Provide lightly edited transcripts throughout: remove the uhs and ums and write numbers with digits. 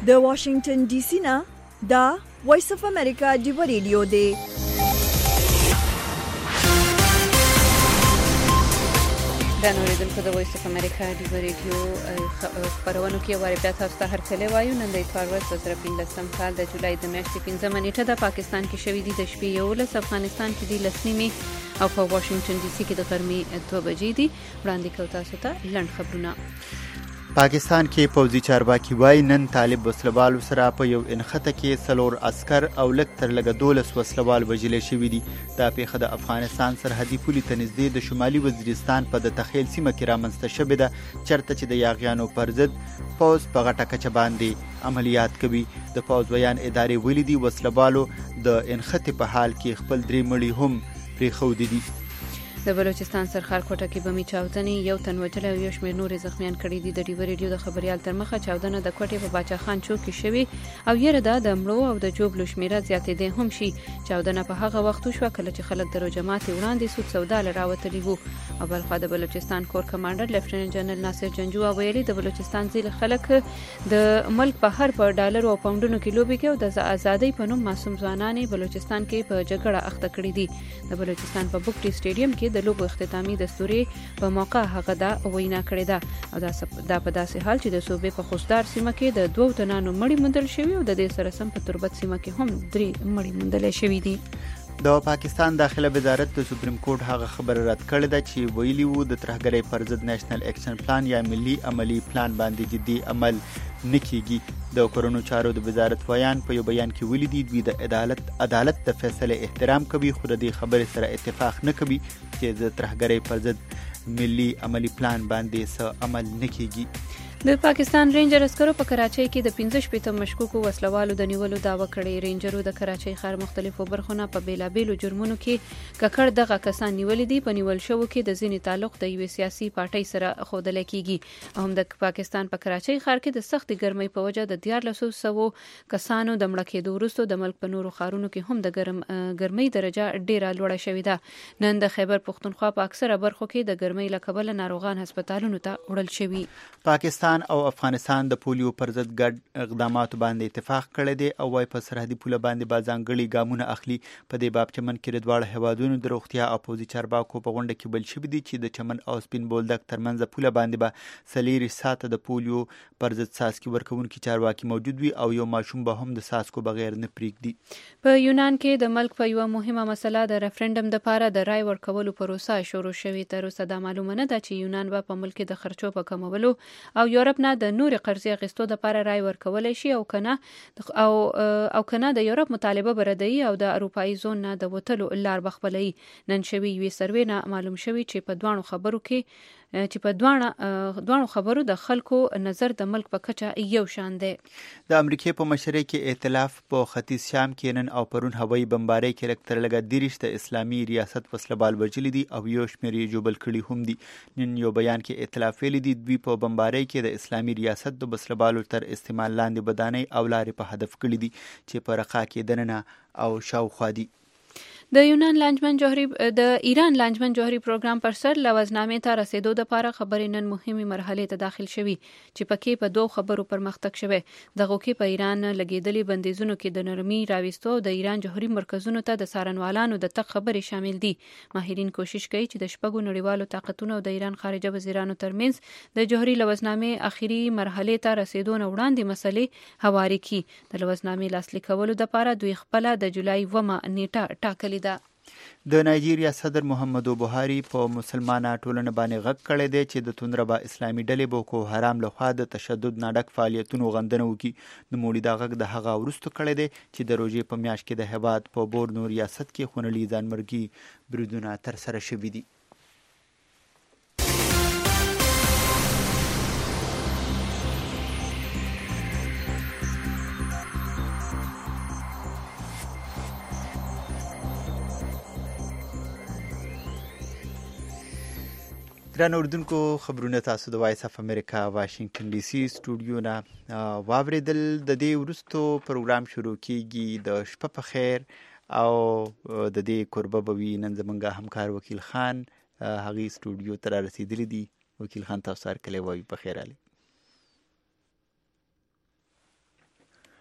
د واشنگټن ډي سي نه دا وایس اف امریکا دی ریډیو دی. دا نوریدونکو د وایس اف امریکا دی ریډیو خبرونو کې واره بیا تاسو ته هرکلی وایو. نن د اتوار ورځ 2015 کال د جولای د میاشتې 15 نیټه د پاکستان کې شوې دي د شپې 11، افغانستان کې د 10 نیمې او په واشنگټن ډي سي کې د غرمې 2 بجې دي. وړاندې کوو تاسو ته لنډ خبرونه. پاکستان کې پوځي چارواکي وایي نن طالب وسلوالو سره په یو انخته کې 4 عسكر او لږ تر لږه 12 وسلوال وژل شوي دي. دا پیښه د افغانستان سرحدي پولې ته نږدې د شمالي وزیرستان په د تخیل سیمه کې رامنځته شوې ده، چرته چې د یاغیانو پر ضد پوځ په غټه کچه باندې عملیات کوي. د پوځ ویان ادارې ویلي دي وسلوالو د انخته په حال کې خپل 3 مړي هم پرېښودي دي. د بلوچستان سرخار کوټه کې بمي چاودنې، یو تن وژل او یو شمېر نور زخمیان کړي دي. د ډیو ریډیو د خبريال تر مخه چاودنه د کوټې په باچا خان چوک کې شوې او یره د مړو او د جوبلو شمیره زیاتېدې هم شي. چاودنه په هغه وخت وشوه کله چې خلک د روجمات وړاندې سود سودا لراوتلي وو. او بلخوا د بلوچستان کور کمانډر لیفټیننټ جنرال ناصر جنجو ویلي د بلوچستان ځینې خلک د ملک بهر په ډالر او پاونډونو کې لوبي کوي او د ازادۍ په نوم معصوم ځوانان بلوچستان کې په جګړه اخته کړي دي. د بلوچستان په بوکټي سټیډیم کې د لوبو اختتامي دستوري په موقع هغه دا وینا کړې ده او دا په داسې حال چې د صوبې په خوشدار سیمه کې د 2 تنانو مړي موندل شوي او د دې سره سم په تربت سیمه کې هم 3 مړي موندل شوي دي. د پاکستان داخله وزارت د سپریم کورټ هغه خبره رد کړې ده چې ویلي وو د ترهګرۍ پر ضد نېشنل اکشن پلان یا ملي عملی پلان باندې جدي عمل نکېږي. د کورونو چارو د وزارت ویان په یو بیان کې ویلي دي دوی د عدالت د فیصله احترام کوي، خو د دې خبرې سره اتفاق نه کوي چې د ترهګرۍ پر ضد ملي عملی پلان باندې څه عمل نکېږي. د پاکستان رینجر عسکرو په کراچۍ کې د 15 مشکوکو وسلوالو د نیولو دعوه کړې. رینجرو د کراچۍ ښار مختلفو برخو نه په بیلابیلو جرمونو کې ککړ دغه کسان نیولي دي. په نیول شوو کې د ځینې تعلق د یوې سیاسي پارټۍ سره ښودل کېږي. هم د پاکستان په کراچۍ ښار کې د سختې ګرمۍ په وجه د 1400 کسانو د مړه کېدو وروسته د ملک په نورو ښارونو کې هم د ګرمۍ درجه ډیره لوړه شوې ده. نن د خیبر پښتونخوا په اکثره برخو کې د ګرمۍ له کبله ناروغان هسپتالونو ته وړل شوي. پاکستان او افغانستان د پولیو پر ضد ګډ اقداماتو باندې اتفاق کړی دی او وايي په سرحدي پوله باندې ځانګړي ګامونه اخلي. په دې باب چمن کې د دواړو هیوادونو د روغتیا او پوځي چارواکو په غونډه کې بل شوي دي چې د چمن او سپین بولدک ترمنځ پوله باندې به 40 ساعته د پولیو پر ضد څاڅکي ورکوونکي چارواکي موجود وي او یو ماشوم به هم د څاڅکو بغیر نه پرېږدي. په یونان کې د ملک په یوه مهمه مسله د ریفرنډم لپاره د رای ورکولو پروسه شروع شوې. تر اوسه دا معلومه نه ده چې یونان به په ملک کې د خرچو په کمولو او یورپ نه د نورې قرضې اخیستو لپاره رای ورکولی شي او کنه د یورپ مطالبه بردوي او د اروپایي زون نه د وتلو لار بخپلوي. نن شوي یوې سروې نه معلوم شوي چې په دوانو خبرو د خلکو نظر د ملک په کچه یو شان دی. د امریکای په مشرۍ کې ائتلاف په ختیځ شام کې نن او پرون هوایي بمبارۍ کې لږ تر لږه 30 د اسلامي ریاست وسلوال وژلي دي او یو شمېر یې ژوبل کړي هم دي. نن یو بیان کې ائتلاف ویلي دي دوی په بمبارۍ کې د اسلامي ریاست د وسلوالو تر استعمال لاندې ودانۍ او لارې په هدف کړي دي چې په رقا کې دننه او شاوخوا دي. د ایران لانجمن جوهري پروګرام پر سر لوزنامې ته رسیدو لپاره خبرې نن مهمه مرحله ته داخل شوي چې پکې په 2 خبرو پرمختګ شوی. دغه کې په ایران لګیدلي بندیزونو کې د نرمي راوستو د ایران جوهري مرکزونو ته د سارنوالانو د تګ خبرې شامل دي. ماهرین کوشش کوي چې د شپږو نړیوالو طاقتونو او د ایران خارجه وزیرانو ترمنځ د جوهري لوزنامې اخیری مرحله ته رسیدو نه وړاندې مسلې هواري کړي. د لوزنامې لاسلیک کولو لپاره دوی خپل د جولای 2 نیټه ټاکلې. د نایجیریا صدر محمدو بوهاري په مسلمانه ټولنه باندې غږ کړی دی چې د تندربا اسلامي ډلې بوکو حرام لخوا د تشدد ناډک فعالیتونو غندنه وکړي. نوموړي دا غږ د هغه وروسته کړی دی چې د روژې په میاشت کې د هیواد په بورنو ریاست کې خونړي ځانمرګي بریدونه ترسره شوي دي. ګران اردوونکو خبرونه تاسو د وایس اف امریکا واشنگټن ډي سي سټوډیو نه واوریدل. د دې وروستو پروګرام شروع کیږي د شپه په خیر او د دې قربه بوي نن زمونږ همکار وکیل خان هغه سټوډیو ته رسیدلی دی. وکیل خان تاسو هر کله وایي په خیر علي.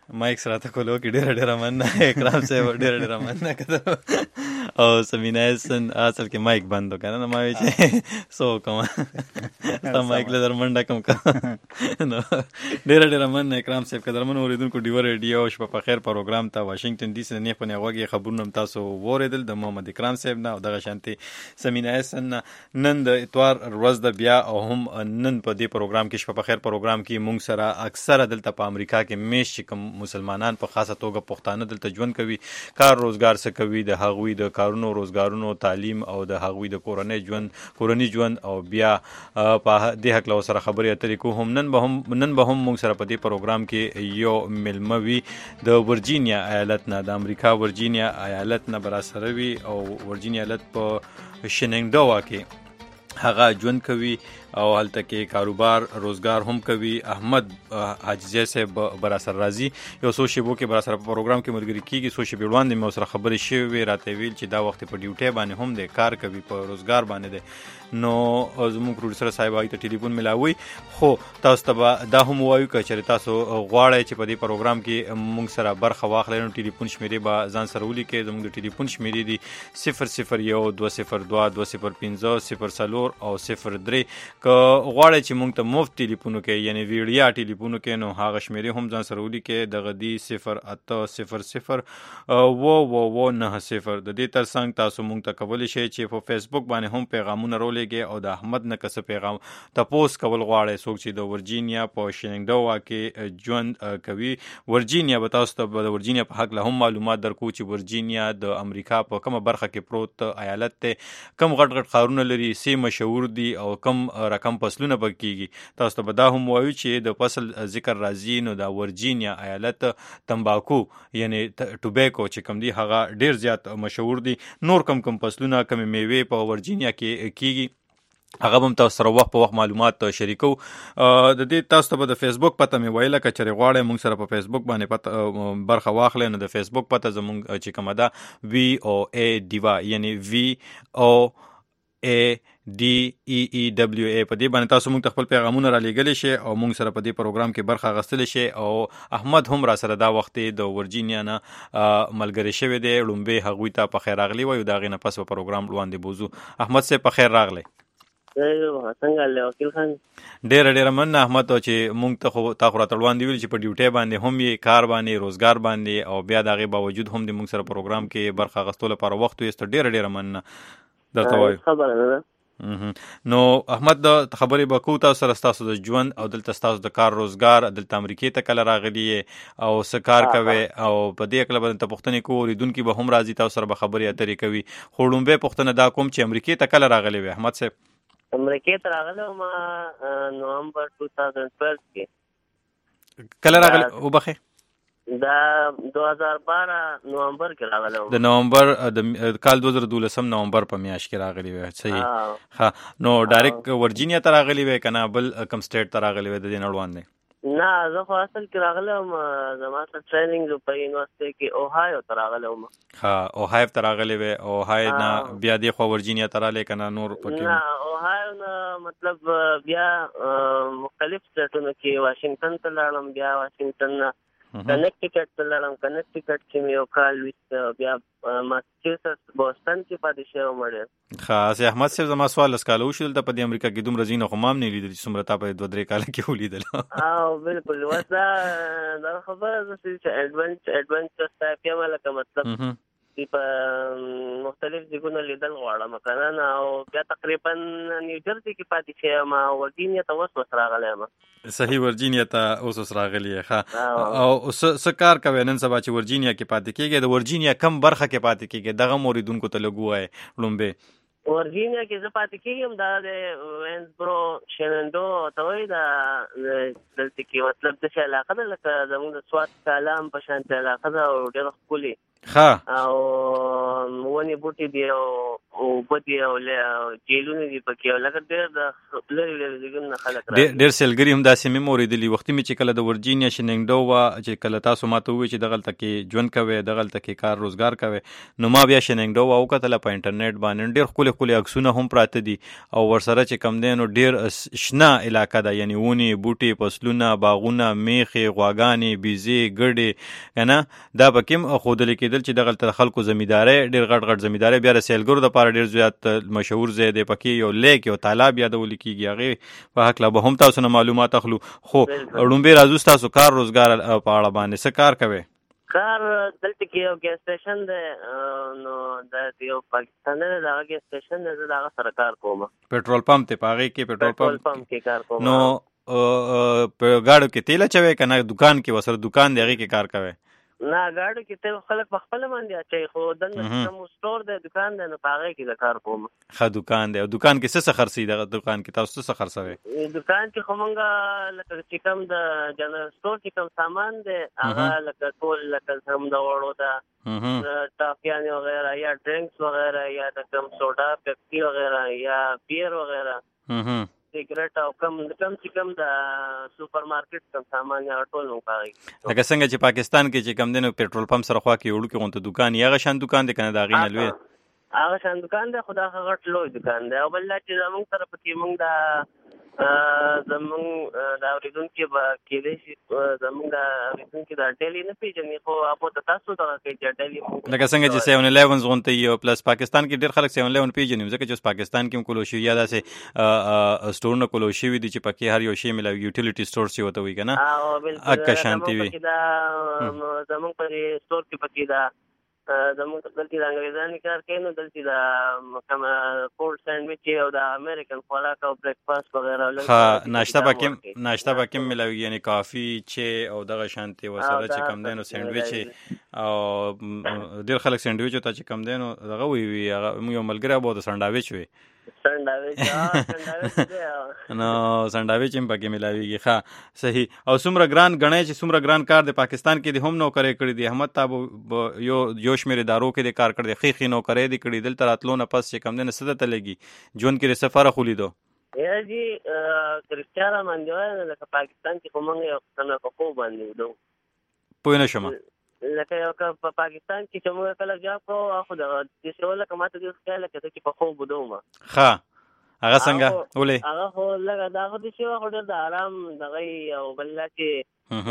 مایک سره ته کولو کې ډېره مننه اکرام صاحب ډېره مننه کړه او سمینا حسن اصل کې مایک بند وکړه نو ما وی چې سو کوم تا مایک له درمنډه کوم کا نو ډېره مننه اکرام صاحب قدرمن اوریدونکو ډیو ریډیو شپه په خیر پروګرام ته واشنگټن ډي سي نه په نیغوږی خبرونه تاسو وریدل د محمد اکرام صاحب نه او دغه شانتي سمینا حسن نن د اتوار ورځ د بیا او هم نن په دې پروګرام کې شپه په خیر پروګرام کې مونږ سره اکثره دلته په امریکا کې میش کوم مسلمانان په خاصه توګه پښتانه دلته ژوند کوي کار روزګار څه کوي د هغوی د کارونو روزګارونو تعلیم او د هغوی د کورنۍ ژوند او بیا په دې حق له سره خبرې اترې کوو هم نن به هم موږ سره په دې پروګرام کې یو ملمه وي د ورجینیا ایالت نه د امریکا ورجینیا ایالت نه برا سره وي او ورجینیا ایالت په شننګډوا کې هغه ژوند کوي او هلته کې کاروبار روزګار هم کوي. احمد حاجی صاحب برا سره راځي یو څو شیبو کې برا سره په پروګرام کې ملګری کیږي. څو شیبې وړاندې مې سره خبرې شوې راته ویل چې دا وخت په ډیوټي باندې هم دی کار کوي په روزګار باندې دی. نو زموږ پروډوسر صاحب وايي ته ټلیفون ملاوي خو تاسو ته دا هم وایو چې تاسو غواړئ چې په دې پروګرام کې موږ سره برخه واخلئ نو ټلیفون شمیرې به ځان سره ولیکئ. زموږ د ټلیفون شمیرې دي 001 202 205 04 او 03. که غواړئ چې موږ ته مفت ټلیفون وکړئ یعنی ویډیا ټلیفون وکړئ نو هغه شمیرې هم ځان سره ولیکئ. دغه دی 0800 و90. د دې ترڅنګ تاسو موږ ته کولی شئ چې په فیسبوک باندې هم پیغامونه رولېږئ او د احمد نه که څه پیغام تپوس کول غواړئ څوک چې د ورجینیا په شننګډوا کې ژوند کوي. ورجینیا به تاسو ته د ورجینیا په حق له هم معلومات درکو چې ورجینیا د امریکا په کومه برخه کې پروت ایالت دی کم غټ ښارونه لري سی مشهور دي او کم رقم فصلونه پکېږي. تاسو ته به دا هم وایو چې د فصل ذکر راځي نو د ورجینیا ایالت تمباکو یعنی ټوبیکو چې کم دی هغه ډیر زیات مشهور دي. نور کم فصلونه کم میوې په ورجینیا کې کیږي هغه هم تاسو سره وخت په وخت معلومات شریکو. د دې تاسو ته د فیسبوک پته مې ویله که چېرې غواړئ موږ سره په فیسبوک باندې برخه واخلئ نو د فیسبوک پته زموږ چې کومه ده VOA ډیوا یعنی VOA DEEWA په دې باندې تاسو موږ ته خپل پیغامونه را لېږلی شئ او موږ سره په دې پروګرام کې برخه اخیستلی شئ. او احمد هم را سره دا وخت د ورجینیا نه ملګری شوی دی لومبې هغوی ته په خیر راغلی وایو د هغې نه پس په پروګرام وړاندې بوځو. احمد صاحب په خیر راغلی. څنګه وکیل خان ډېره مننه احمد چې موږ ته خو تا خو راته وړاندې ویل چې په ډیوټۍ باندې هم یې کار باندې روزګار باندې او بیا د هغې باوجود هم د موږ سره پروګرام کې برخه اخیستو لپاره وخت ویسته ډېره مننه درته وایو. خبره نه ده نو احمد د خبرې به کوو تاسو سره ستاسو د ژوند او دلته ستاسو د کار روزګار دلته امریکې ته کله راغلي او څه کار کوئ او په دې هکله به درته پوښتنې کوو اورېدونکي به هم راځي تاسو سره به خبرې اترې کوي. خو لومبۍ پوښتنه دا کوم چې امریکې ته کله راغلی وې احمد صاحب؟ امریکې ته راغلی وم نومبر 2012 کې. کله راغلی وبخې؟ دا 2012 نومبر کې راغلی وم. د نومبر د کال 2012 نومبر په میاشت کې راغلی وې. صحیح. ښه نو ډایرکټ ورجینیا ته راغلی وې که نه بل کوم سټیټ ته راغلی وې د دې نه وړاندې؟ نه زه خو اصل کې راغلی وم زما سره ټریننګ په یونیورسټۍ کې اوهایو ته راغلی وم. ښه اوهایو ته راغلی وې اوهایو نه بیا دې خوا ورجینیا ته راغلی که نه نور پکې؟ نه اوهایو نه مطلب بیا مختلف سټیټونو کې واشنګټن ته لاړم بیا واشنګټن نه کنیکټیکټ ته لاړم کنیکټیکټ کې مې یو کال ویست بیا ماسچوسټس بوسټن کې پاتې شوی وم ډېر. ښه احمد صاحب زما سوال لس کاله وشو دلته په دې امریکا کې دومره ځینې خو ما هم نه لیدل چې څومره تا په 2-3 کاله کې ولیدل. او بالکل اوس دا خبره ده چې ایډونچر ټایپ یم لکه مطلب په مختلف ځایونو لیدل غواړم که نه او بیا تقریبا نیوجرسي کې پاتې شوی یم او ورجینیا ته اوس راغلی یم. صحیح ورجینیا ته اوس راغلی یې. ښه او څه کار کوې نن سبا چې ورجینیا کې پاتې کېږې؟ د ورجینیا کم برخه کې پاتې کېږې دغه هم اورېدونکو ته لږ ووایې لومبې. ورجینیا کې زه پاتې کېږم دا د وینسبرو شننډو ته وایي دا دلته کې مطلب داسې علاقه ده لکه زموږ د سوات کالام په شانتې علاقه ده او ډېره ښکلې او ونې بوټي دي او بدي او جیلونه دي پکې، لکه ډېر د لري لري نه خلک راځي. ډېر سیلګري هم داسې مې موریدلي وختي مې چې کله د ورجینیا شننګډو چې کله تاسو ماته ووایي چې دغلته کې ژوند کوئ، دغلته کې کار روزګار کوئ، نو ما بیا شننګډو وکتله په انټرنیټ باندې، ډېر ښکلي ښکلي عکسونه هم پراته دي او ورسره چې کم دی نو ډېر شنه علاقه ده، یعنی ونې بوټي فصلونه باغونه میخې غواګانې بیزې ګډې که نه، دا پکې هم ښودل کېدل چې دغلته خلکو زمینداری ډېر غټ زمینداری بیا د سیلګرو دپاره ډېر زیات مشهور ځای دی، پکې یو لیک یو تالاب یادول کېږي، هغې په هکله به هم تاسو نه معلومات اخلو. خو ړومبې راځو ستاسو کار روزګار په اړه باندې څه کار کوئ؟ کار دلته کې یو ګیس سټیشن دی، نو د یو پاکستان دی، دغه ګیس سټیشن دی، زه د هغه سره کار کوم. پټرول پمپ دی، په هغې کې پټرول پمپ کې کار کوم. نو په ګاډو کې تیل اچوئ که نه دکان کې ورسره دکان دی هغې کې کار کوئ؟ نه ګاډو کې تیل خلک په خپله باندې اچوي، خو دلته کوم سټور دی دکان دی نو په هغې کې زه کار کوم. ښه دکان دی. او دکان کې څه خرڅوي؟ دغه دکان کې تاسو څه خرڅوئ؟ دکان کې خو مونږ لکه چې کوم د جنرال سټور چې کوم سامان دی هغه لکه ټول لکه هم د وړو ده ټافیانې وغیره یا ډرنکس وغیره یا د کوم سوډا پیپسي وغیره یا بیر وغیره سیګریټ او کم چې کم د سوپر مارکیټ کم سامان یا ټول نو کوي. لکه څنګه چې پاکستان کې چې کم دی نو پېټرول پمپ سره خوا کې وړو کې غونته دکان یا هغه شان دکان دی که نه د هغې نه لوی؟ هغه شان دکان دی، خو دا غټ لوی دکان دی. او بل دا چې زمونږ سره پکې مونږ د زمونږ د اورېدونکي به کېدای شي زمونږ د اورېدونکي دا ډلې نه پېژني، خو هغو ته تاسو دغه کوي چې ډلې لکه څنګه چې 711 غونته وي او پلس پاکستان کې ډېر خلک 711 پېژني، ځکه چې اوس پاکستان کې هم کلو شوي یا داسې سټورونه کلو شوي دي چې پکې هر یو شی ملاوي، یوټیلیټي سټور چې ورته وایي که نه اکه شانتي وي. زمونږ په سټور کې پکې دا زمونږ دلته د انګریزانو کار کوي، نو دلته د کوم کولډ سینډویچ او د امریکن خوراک او بریکفاسټ وغیره ناشته پکې ملاوي، یعنی کافي چې او دغه شانتي ورسره چې کم دی نو سینډویچ او ډېر خلک سینډویچ ته چې کم دی نو دغه وي هغه یو ملګری به د سنډاویچ وي نو سنډاویچ هم پکې ملاویږي. ښه صحیح. او څومره ګران ګڼئ چې څومره ګران کار دی پاکستان کې دی هم نوکرۍ کړي دي، احمد تاب یو شمېر ادارو کې دی کار کړی دی، ښې نوکرۍ دی کړي، دلته راتلو نه پس چې کم دی نه څه درته لګي ژوند کې څه فرق ولیدو؟ یا جی رښتیا را باندې وایه لکه پاکستان کې خو موږ یو قسم په خوب باندې وډو پوه نه شم. لکه یو په پاکستان کې چې موږ کله جاب کوو خو د شو لکه ماته دې خیال لکه چې په خوب وډو ما. ښه هغه څنګه ولې؟ هغه خو لکه دا خو د شو خو د آرام دغه او بل چې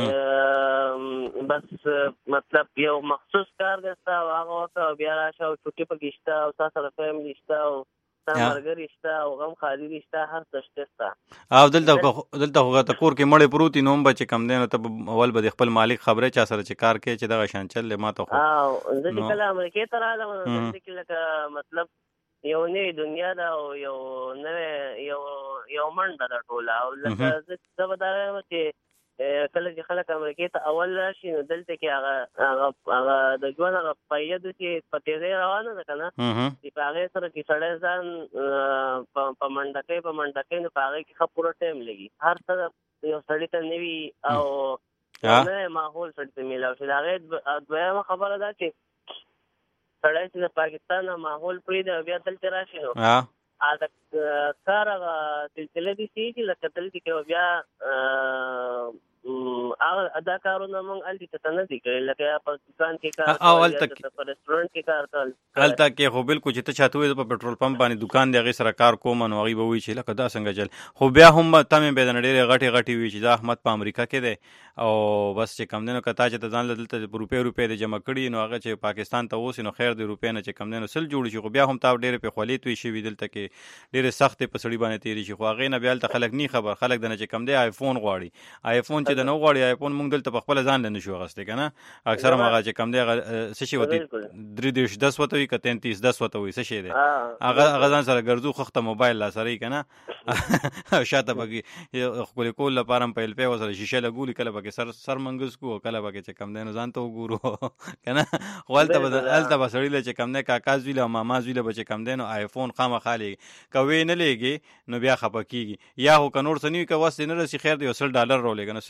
بس مطلب یو مخصوص کار دی ستا هغه وکړه بیا راشه او چوټي پکې شته او ستا سره فیملي شته او مرګري شته او غم خالي شته هر څه شته. او دلته خو ته کور کې مړې پروتې نو هم به چې کم دی نو ته اول به د خپل مالک خبرې چا سره چې کار کوي چې دغه شان چل ما ته خو زه چې کله امریکې ته رالم دلته کې لکه مطلب یو نوې دنیا ده او یو نوې یو منډه ده ټوله. او لکه زه به دا وایم چې کله چې خلک امریکې ته اول راشي نو دلته کې هغه د ژوند هغه پایده چې په تیزۍ روانه ده که نه چې په هغې سره چې سړی ځان په منډکۍ نو په هغې کې ښه پوره ټایم لګي، هر څه یو سړي ته نوي او نوی ماحول سړي ته میلاو شي. د هغې دویمه خبره ده چې سړی چې د پاکستان ماحول پرېږدي او بیا دلته راشي نو د کار هغه سلسله دې سي چې لکه دلته کې بیا هغه دا کارونه موږ هلته ته نه دي کړي، لکه په دکان کې کار کول یا په رسټورانټ کې کار کول. هلته کې خو بلکل چې ته چاته وایې زه په پټرول پمپ باندې دکان دی هغې سره کار کوم نو هغوی به وایي چې لکه دا څنګه چل، خو بیا هم تمې به درنه ډېرې غټې وي چې دا احمد په امریکا کې دی او بس چې کم دی نو که تا چې ته ځان له دلته روپۍ دې جمع کړي نو هغه چې پاکستان ته اوسي نو خیر د روپۍ نه چې کم دی نو سل جوړ شي، خو بیا هم تا ډېرې پې خولې توی شوي دلته کې ډېرې سختې په سړي باندې تېرې شي. خو هغې نه بیا هلته خلک نی خبر، خلک دنه چې کم دی آیفون غواړي، آیفون چې دنه وغواړي آیفون موږ دلته په خپله ځان له نه شو اخیستی که نه، اکثر هم هغه چې کم دی هغه څه شي ورته 33 وته وي که 33 وته وي څه شی دی هغه ځان سره ګرځو خښته موبایل لا سره یي که نه شاته پکې ښکلې کول لپاره هم په الپۍ ورسره شیشه لګولي، کله پکې سر منګز کو او کله پکې چې کم دی نو ځان ته وګورو که نه. خو هلته به سړي له چې کم دی کاکا زوی له ماما زوی له به چې کم دی نو آیفون خامخا لېږي، که ویې نه لېږي نو بیا خفه کېږي، یا خو که نور څه نه وي که وس دې نه رسي خیر دی یو $100 راولېږه نو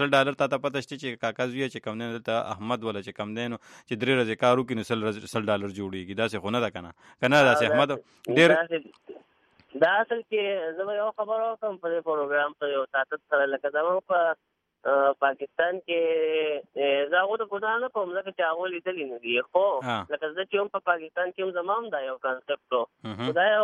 $100 ته پته شته چې کاکا زوی چې کم دی دلته احمد ولا چې کم دی نو چې 3 ورځې کار وکړي نو $100 جوړېږي. داسې خو نه ده که نه داسې احمد ډېر دا اصل کې زه به یو خبره وکړم په دې پروګرام ته یو ساعت سره لکه زموږ په پاکستان کې زه هغو ته ګناه نه کوم ځکه چې هغو لیدلي نه دي خو لکه زه چې هم په پاکستان کې هم زما هم دا یو کنسپټ و دا یو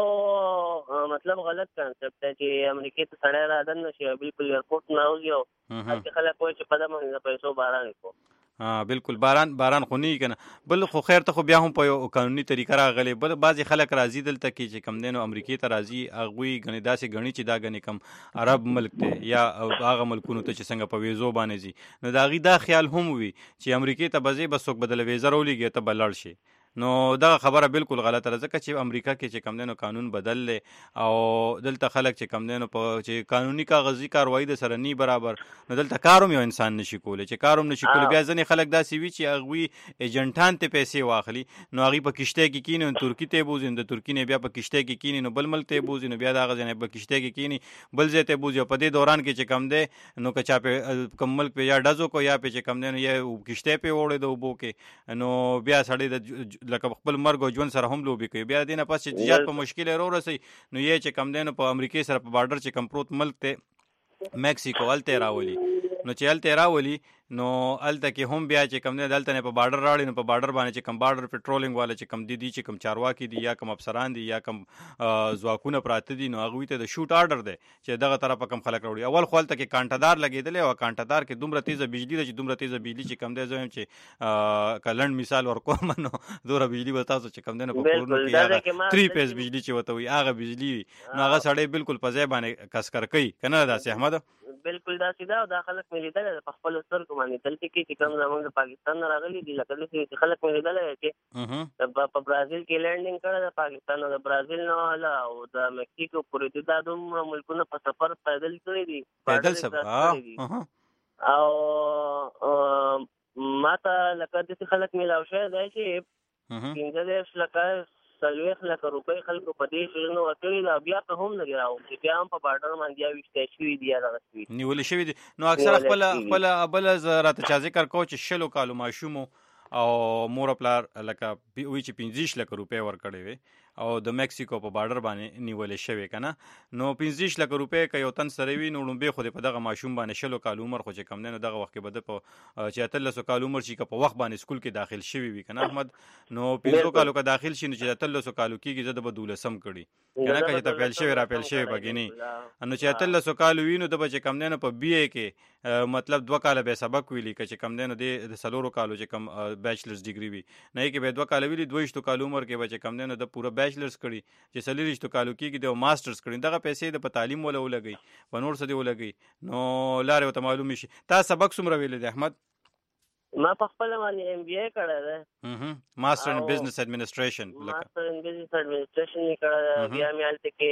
مطلب غلط کنسپټ دی چې امریکې ته سړی رادن نه شي بلکل ایرپورټ نه وځي او هلته خلک وایي چې په ده باندې د پیسو باران وکړو. بالکل باران خو نه کنه بل خو خیر ته خو بیا هم په یو قانوني طریقه راغلی بل بعضې خلک راځي دلته کې چې کم دی نو امریکې ته راځي هغوی ګڼې داسې ګڼي چې دا ګڼې کم عرب ملک دی یا هغه ملکونو ته چې څنګه په ویزو باندې ځي نو د هغوی دا خیال هم وي چې امریکې ته به ځې بس څوک به دله ویزه راولېږي ته به لړ شي نو دغه خبره بالکل غلطه ده ځکه چې امریکا کې چې کم دی نو قانون بدل دی او دلته خلک چې کم دی نو په چې قانوني کاغذي کاروایي د سره نی برابر نو دلته کار هم یو انسان نشي کولی چې کار هم نشي کولی بیا ځینې خلک داسې وي چې هغوی ایجنټان ته پیسې واخلي نو هغوی په کشتۍ کې کیني نو ترکي ته یې بوځي نو د ترکي نه بیا په کشتۍ کې کیني نو بل ملک ته یې بوځي نو بیا د هغه ځای نه په کشتۍ کې کیني بل ځای ته یې بوځي او په دې دوران کې چې کم دی نو که چا پې کم ملک پې یا ډزو کو یا پې چې کم دی نو یا کشتۍ پې وړې د اوبو کې نو بیا سړی د لکه خپل مرګ او ژوند سره هم لوبې کوي بیا د دې نه پس چې تجارت په مشکل یې رورسوي نو یې چې کم دی نو په امریکې سره په بارډر چې کم پروت ملک دی میکسیکو هلته یې راولي نو چې هلته یې راولي نو هلته کې هم بیا چې کم دی دلته نه په بارډر راوړي نو په بارډر باندې چې کم بارډر پټرولینګ والا چې کم دي چې کم چارواکي دي یا کم افسران دي یا کم ځواکونه پراته دي نو هغوی ته د شوټ آرډر دی چې دغه طرفه کم خلک راوړي اول خو هلته کې کانټهدار لګېدلی او کانټهدار کې دومره تیزه بجلي ده چې دومره تیزه بجلي چې کم دی زه وایم چې که لنډ مثال ورکوم نو دومره بجلي به تاسو چې کم دی نو په کورونو کې هغه 3 پیس بجلي چې ورته وي هغه بجلي وي نو هغه سړی بالکل په ځای باندې کسکر کوي که نه داسې احمد بالکل داسې ده او دا خلک مې لیدلی ده په خپلو سترګو باندې دلته کې چې کوم زموږ د پاکستان نه راغلي دي لکه داسې چې خلک مې لیدلی دی چې په برازیل کې لینډینګ کړی د پاکستان او د برازیل نه والا او د مکسیکو پورې دي دا دومره ملکونه په سفر پیدل کړي دي او ما ته لکه داسې خلک میلاو شوی دی چې 15 لکه 40 لکه روپۍ خلکو په دې شیانو ورکړي دا بیا ته هم نه دي راوړي بیا هم په بارډر باندې بیا ویشتی شوي دي یا دغه شوي نیولې شوي دي نو اکثره خپله بله زه راته چا ذکر کوم چې 20 کالو ماشوم او مور پلار لکه وی چې 15 لکه روپۍ ورکړې وي او د میکسیکو په بارډر باندې نیولې شوی که نه نو 15 لکه روپۍ که یو تن سره وي نو لومبې خو د په دغه ماشوم باندې 20 کال عمر خو چې کم دی نو دغه وخت کې به د په چې 13 کال عمر شي که په وخت باندې سکول کې داخل شوي وي که نه احمد نو 15 کالو که داخل شي نو چې 13 کالو کېږي زه د به 12 کړي که نه که چې ته پیل شوی را پیل شوی به ګینې نو چې 13 کالو وي نو د به چې کم دی نو په بی اے کې مطلب 2 کاله به سبق ویلي که چې کم دی نو د 4 کالو چې کم بیچلرز ډیګري وي نه یې کې به 2 کاله ویلي 22 کالو عمر کې به چې کم دی نو د پوره بیچلرز کړي چې 40 کالو کېږي د ماسټرز کړي دغه پیسې د په تعلیم ولا ولګوي په نور څه دی ولګوي نو لارې ورته معلوم شي تا سبق څومره ویلی دی احمد ما په خپله باندې MBA کړی دی ماسټر ان بزنس ایډمنسټریشن ماسټر ان بزنس ایډمنسټریشن یې کړی دی بیا مې هلته کې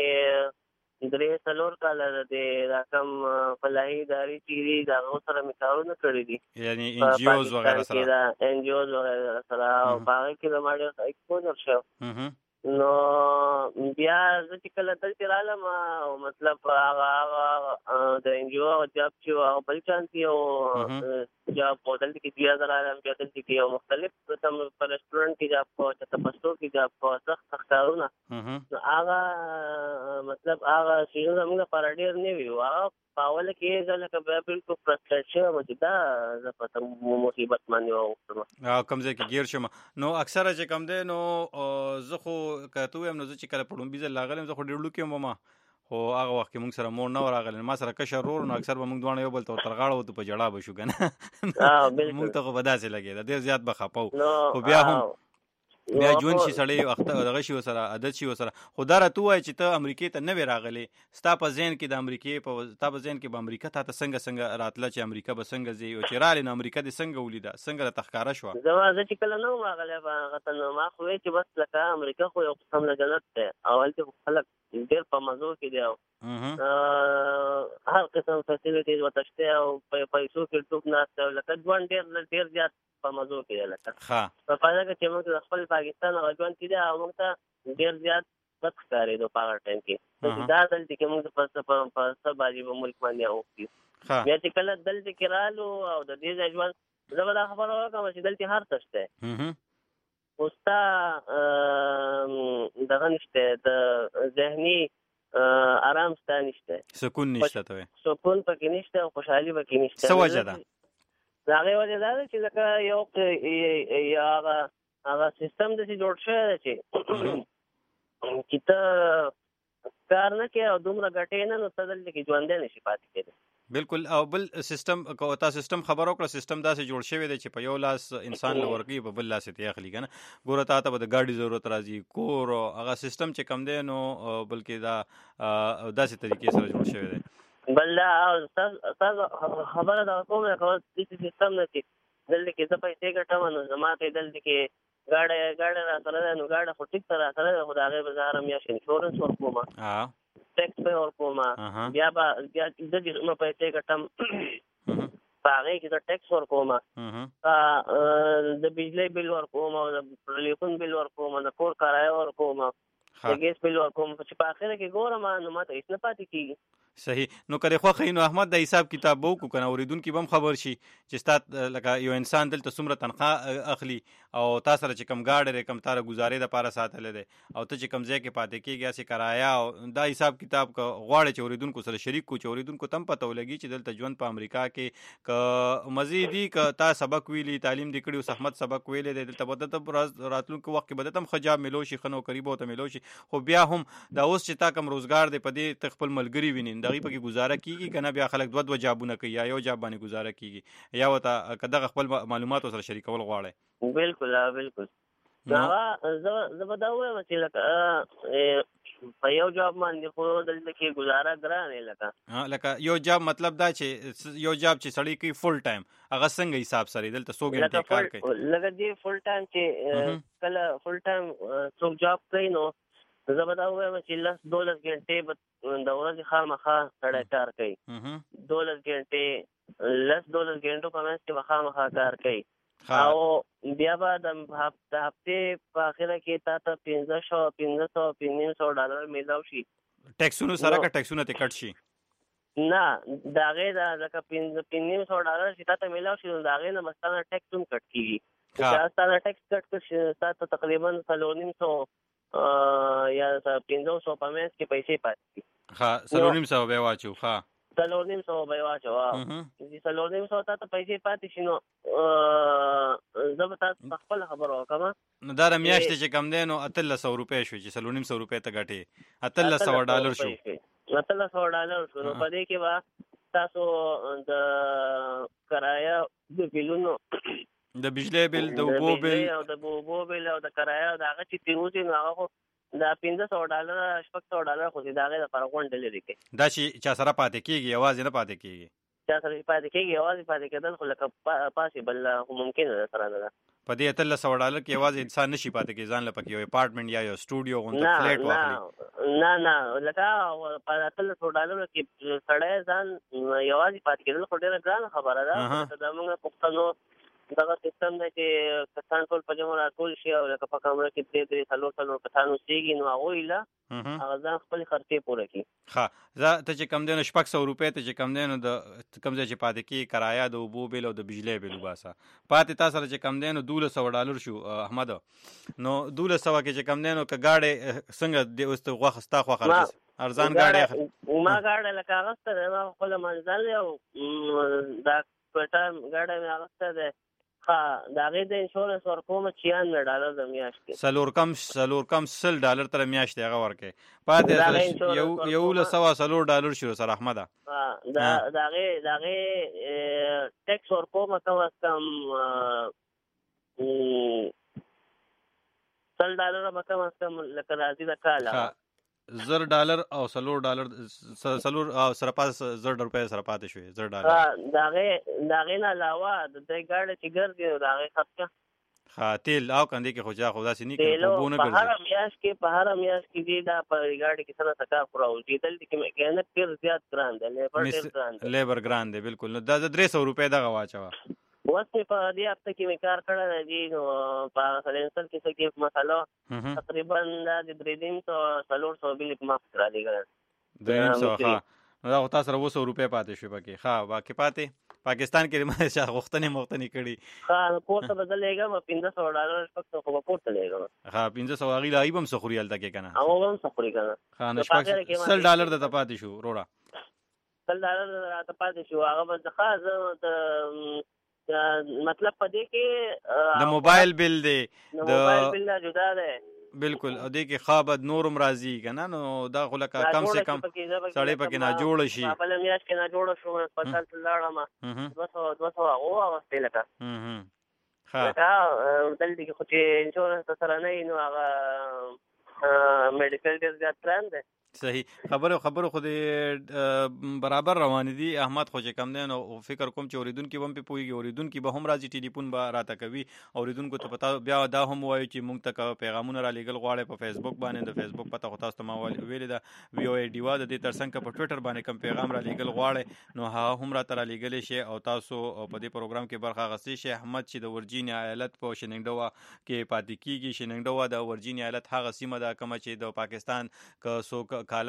3-4 کاله د دا کم فلاحي ادارې چې دي د هغو سره مې کارونه کړي دي یعنې NGOs وغیره سره NGOs وغیره سره او په هغې کې زما ډېر ایکسپوزر شو نو بیا زه چې کله دلته رالم او مطلب هغه د NGO جاب چې هغه بل چانس یو جاب په دلته کې 2000 رالم بیا دلته کې یو مختلف قسم په رسټورانټ کې جاب کوه چې تپسو کې جاب کوه سخت کارونه نو هغه مطلب هغه شیونه زموږ لپاره ډېر نوي وو هغه په اوله کې زه لکه بیا بلکل فرسټریټ شوم چې دا زه په مصیبت باندې واوښتم کوم ځای کې ګیر شوم نو اکثره چې کم دی نو زه خو که ته ووایم نو زه چې کله په ړومبي ځل راغلی زه خو ډېر لوکې وم خو هغه وخت کې موږ سره مور نه و راغلی ما سره کشر ورور نو اکثر به موږ دواړه یو بل ته ورته غاړه وتو په ژړا به شو که نه موږ ته خو به داسې لګېده ډېر زیات به خفه وو خو بیا هم بیا ژوند شي سړی وخت دغه شي ورسره عادت شي ورسره خو دا راته ووایه چې ته امریکې ته نه وې راغلی ستا په ذهن کې د امریکې ستا په ذهن کې به امریکا تا ته څنګه راتله چې امریکا به څنګه ځې او چې رالې نو امریکا دې څنګه ولیده څنګه راته ښکاره شوه زه چې کله نه وم راغلی په هغه ته نو ما خو وایي چې بس لکه امریکا خو یو قسم د جنت دی او هلته خلک ډېر په مزو کې دی او هر قسم فیسیلیټیز ورته شته او په پیسو کې ډوب ناست دی لکه ژوند ډېر زیات په مزو کې دی لکه په فایده کې چې موږ د خپل پاکستان هغه ژوند چې دی او موږ ته ډېر زیات بد ښکارېدو په هغه ټایم کې دا دلته کې موږ په څه باندې په ملک باندې اوښتي بیا چې کله دلته کې رالو او د دې ځای ژوند زه به دا خبره وکړم چې دلته هر څه شته خو ستا دغه نشته د ذهني آرام ستا نشته سکون نشته ته سکون پکې نشته او خوشحالي پکې نشته څه وجه ده د هغې وجه دا ده چې لکه یو هغه سیستم داسې جوړ شوی دی چې ته کار نه کوې او دومره ګټې نه نو ته دلته کې ژوندی نشي پاتې کېدی بالکل او بل سیستم کو تا سیستم خبر وکړه سیستم داسې جوړ شوی دی چې په یو لاس انسان له ورګي په بل لاس ته اخلي کنه ګوره تا ته به د ګاډي ضرورت راځي کور هغه سیستم چې کم دی نو بلکې دا داسې طریقې سره جوړ شوی دی بل دا خبره دا کومه کوم سیستم نه چې دلته کې زه پیسې ګټم نو زما ته دلته کې ګاډی را سره ده نو ګاډی خو ټیک را سره ده خو د هغې به زه هره میاشت انشورنس ورکوم ټیکس به ورکوم بیا د دې پیسې ګټم په هغې کې زه ټیکس ورکوم د بجلۍ بل ورکوم او د ټلیفون بل ورکوم د کور کرایه ورکوم د ګیس بل ورکوم چې په اخره کې ګورم نو ما ته هېڅ نه پاتې کېږي صحیح نو که خوښه نو احمد د حساب کتاب به وکړو که نه اورېدونکي به هم خبر شي چې ستا لکه یو انسان دلته څومره تنخواه اخلي او تا سره چې کم ګاډی دی کم تاره ګزارې دپاره ساتلی دی او ته چې کم ځای کې پاتې کېږي هسې کرایه او دا حساب کتاب که غواړې چې اورېدونکو سره شریک کړو چې اورېدونکو ته هم پته ولګي چې دلته ژوند په امریکا کې که مزې دي که تا سبق ویلي تعلیم دې کړي اوس احمد سبق ویلی دی دلته به دته راتلونکي وخت کې به دته هم ښه جاب میلو شي ښه نوکري به ورته میلو شي خو بیا هم دا اوس چې تا کم روزګار دی په دې ته خپل ملګري ویني د هغې پکې ګزاره کیږي کنه بیا خلک دوه جابونه کوي یا یو جاب باندې گزاره کیږي یا وته کداغه خپل معلومات سره شریکول غواړي بالکل دا زه به دا وایم چې لکه په یو جاب باندې خو دلته کې گزاره ګرانه لکه یو جاب مطلب دا چې یو جاب چې سړی کوي فل ټایم هغه څنګه حساب سره دلته 100 غنټه کار کوي لکه دې فل ټایم چې کله فل ټایم څوک جاب کوي نو زه به دا ووایم چې 12 غنټې به د ورځې خامخا سړی کار کوي 12 غنټې 12 غنټو په منځ کې به خامخا کار کوي او بیا به د هفتې په اخره کې تا ته 500 $500 میلاو شي ټیکسونو سره که ټیکسونه ته کټ شي نه د هغې لکه $500 چې تا ته میلاو شي نو د هغې نه به ستا نه ټیکس هم کټ کېږي ستا نه ټیکس کټ کړ شي ستا ته تقریبا 450 یا 500 په منځ کې پیسې پاتې دي 450 به واچو 450 به واچو چې 450 ته پیسې پاتې شي نو زه به تاسو خپل خبره وکړم نو دا میاشتې چې کم دی نو 1300 روپۍ شو چې 450 ته ګټې $1300 شو $1300 شو نو په دې کې به تاسو د کرایه د بیلونو د بجلی بل د اوبو بل او د اوبو بل او د کرایه د هغه چې تیروځي نو هغه خو دا $500 $600 خو دې د هغې دپاره غونډه لرې کوي دا چې چا سره پاتې کېږي یوازې نه پاتې کېږي چا سره پاتې کېږي یوازې پاتې کېدل خو لکه پاسبل خو ممکنه ده سره نه ده په دې $1300 کې یوازې انسان نشي پاتې کېږي ځان له پکې یو اپارټمنټ یا یو سټوډیو غونډه فلیټ واخلي نه لکه په $1300 کې سړی ځان یوازې پاتې کېدل خو ډېره ګرانه خبره ده زموږ پښتنو دغه سیستم دی چې کسان ټول په جمع راټول شي او لکه په کمره کې 3-4 کسان اوسېږي نو هغوی له هغه ځان خپلې خرچې پوره کړي ښه زه ته چې کم دی نو 600 روپۍ ته چې کم دی نو د کوم ځای چې پاتې کېږي کرایه د اوبو بیل او د بجلی بیل وباسه پاتې تا سره چې کم دی نو $1200 شو احمد نو 1200 کې چې کم دی نو که ګاډی څنګه دی اوس ته غوښه ستا خوښه راځي ارزان ګاډی ما ګاډی لکه اغسته دی ما خپله منزل دی او دا کوټه ګاډی مې اغسته دی د هغې د انشورنس ورکوم $96 د میاشتې $100 تر میاشتې هغه ورکوې پاتې $1104 شو سره احمده د هغې ټیکس ورکوم کم از کم $100 به کم از کم لکه راځي د کاله $100 او $4 سره پاتې $100 سره پاتې شوې $100 د هغې نه علاوه د دې ګاډی چې ګرځي نو د هغې خرچه تیل او کندې کې خو داسې نه کوي په هره میاشت کې دي دا په ګاډي کې څه نه څه کار خو راوځي دلته کې میکانیک ډېر زیات ګران دی لیبر ګران دی بالکل نو دا 300 روپۍ دغه واچوه اوس مې په دې هفته کې مې کار کړی دی نو په سلنسر کې څه کې مسله تقریبا دا د 300-400 بلې په ما پسې رالیږلی 300 دا خو تاسو سره 200 روپۍ پاتې شوې پکې. ښه باقي پاتې پاکستان کې ما غوښتنې کړي. ښه پورته به زه لېږم $500 شپږ سوه خو به پورته لېږم. ښه 500 هغې له هغې به هم څه خوري هلته کې که نه؟ هغه هم څه خوري که نه. ښه نو $100 درته پاتې شو وروره. $100 راته پاتې شو. هغه به ښه زه مطلب په دې کې د موبایل بل دی، د موبایل بل نه جدا دی. بالکل. او دې کې خوابد نورم راځي که نه، نو دا خو لکه کم سے کم سړی پکې ناجوړه شي. بله میاشت کې ناجوړه شوم، هسپتال ته لاړم، 200 هغه واغوستې لکه دلته کې خو چې انشورنس سره نه وي نو هغه میډیکل ډېر زیات ګران دی. صحیح. خبرو خو دې برابر روان دي احمد، خو چې کم دی نو فکر کوم چې اوریدونکي به هم پې پوهېږي، اوریدونکي به هم راځي ټلیفون به راته کوي. اوریدونکو ته پتا بیا دا هم ووایو چې موږ ته پیغامونه را لېږل غواړئ په فیسبوک باندې، د فیسبوک پته خو تاسو ته ما ویلې ده VOA ډیوا. د دې تر څنګ په ټویټر باندې کوم پیغام را لېږل غواړئ نو هغه هم راته را لېږلی شي او تاسو په دې پروګرام کې برخه اخیستی شئ. احمد چې د ورجینیا ایالت په شننګډوا کې پاتې کېږي، شننګډوا د ورجینیا ایالت هغه سیمه ده کومه چې د پاکستان که څوک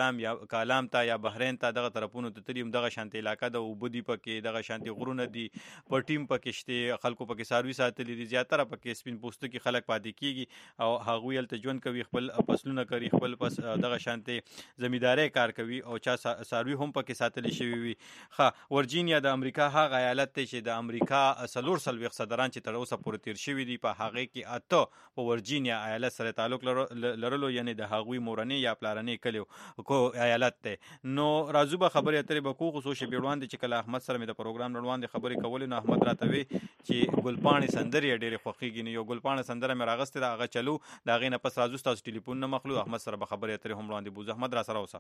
کالام ته یا بحرین ته دغه طرفونو ته تلي، دغه شانتې علاقه ده، اوبه دي پکې، دغه شانتې غرونه دي، پټیم پکې شته، خلکو پکې څاروي ساتلي دي، زیاتره پکې سپین پوستکي خلک پاتې کېږي او هغوی هلته ژوند کوي، خپل فصلونه کوي، خپل دغه شانتې زمیندارۍ کار کوي او چا څاروي هم پکې ساتلی شوي وي. ښه ورجینیا د امریکا هغه ایالت دی چې د امریکا 44 صدران چې تر اوسه پورې تیر شوي دي، په هغې کې 8 په ورجینیا ایالت سره تعلق لرلو، یعنې د هغوی مورنۍ یا پلارنۍ کلیو ایالت دی. نو راځو به خبرې اترې به کوو. خو څو شېبې وړاندې چې کله احمد سره مې د پروګرام نه وړاندې خبرې کولې نو احمد راته وی چې ګلپاڼې سندرې یې ډېرې خوښېږي. نو یو ګلپاڼه سندره مې راغستې ده، هغه چلو، د هغې نه پس راځو ستاسو ټلیفون نه مخلو، احمد سره به خبرې اترې هم وړاندې بوځو. احمد را سره اوسه.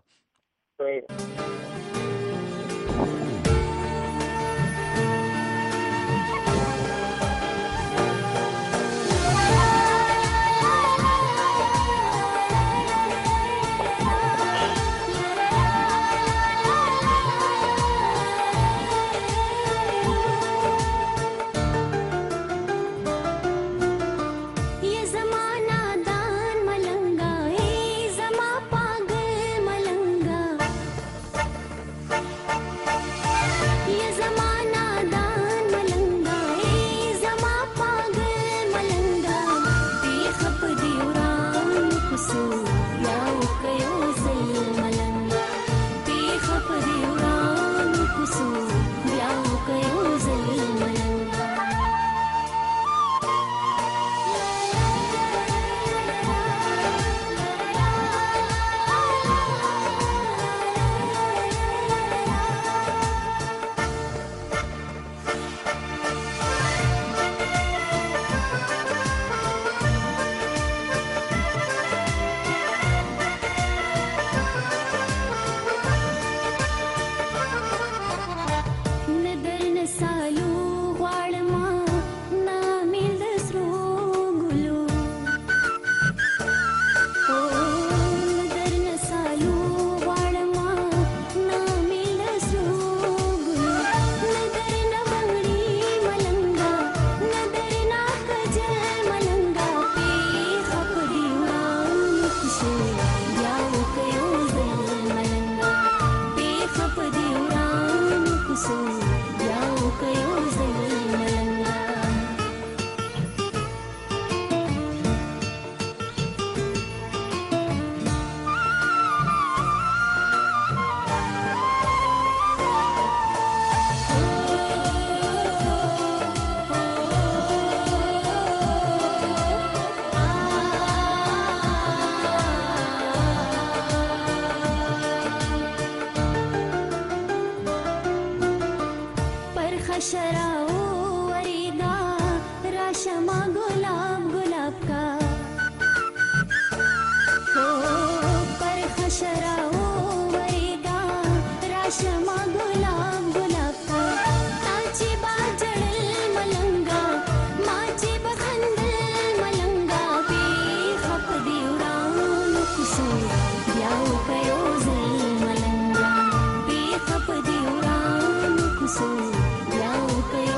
So, yeah, okay.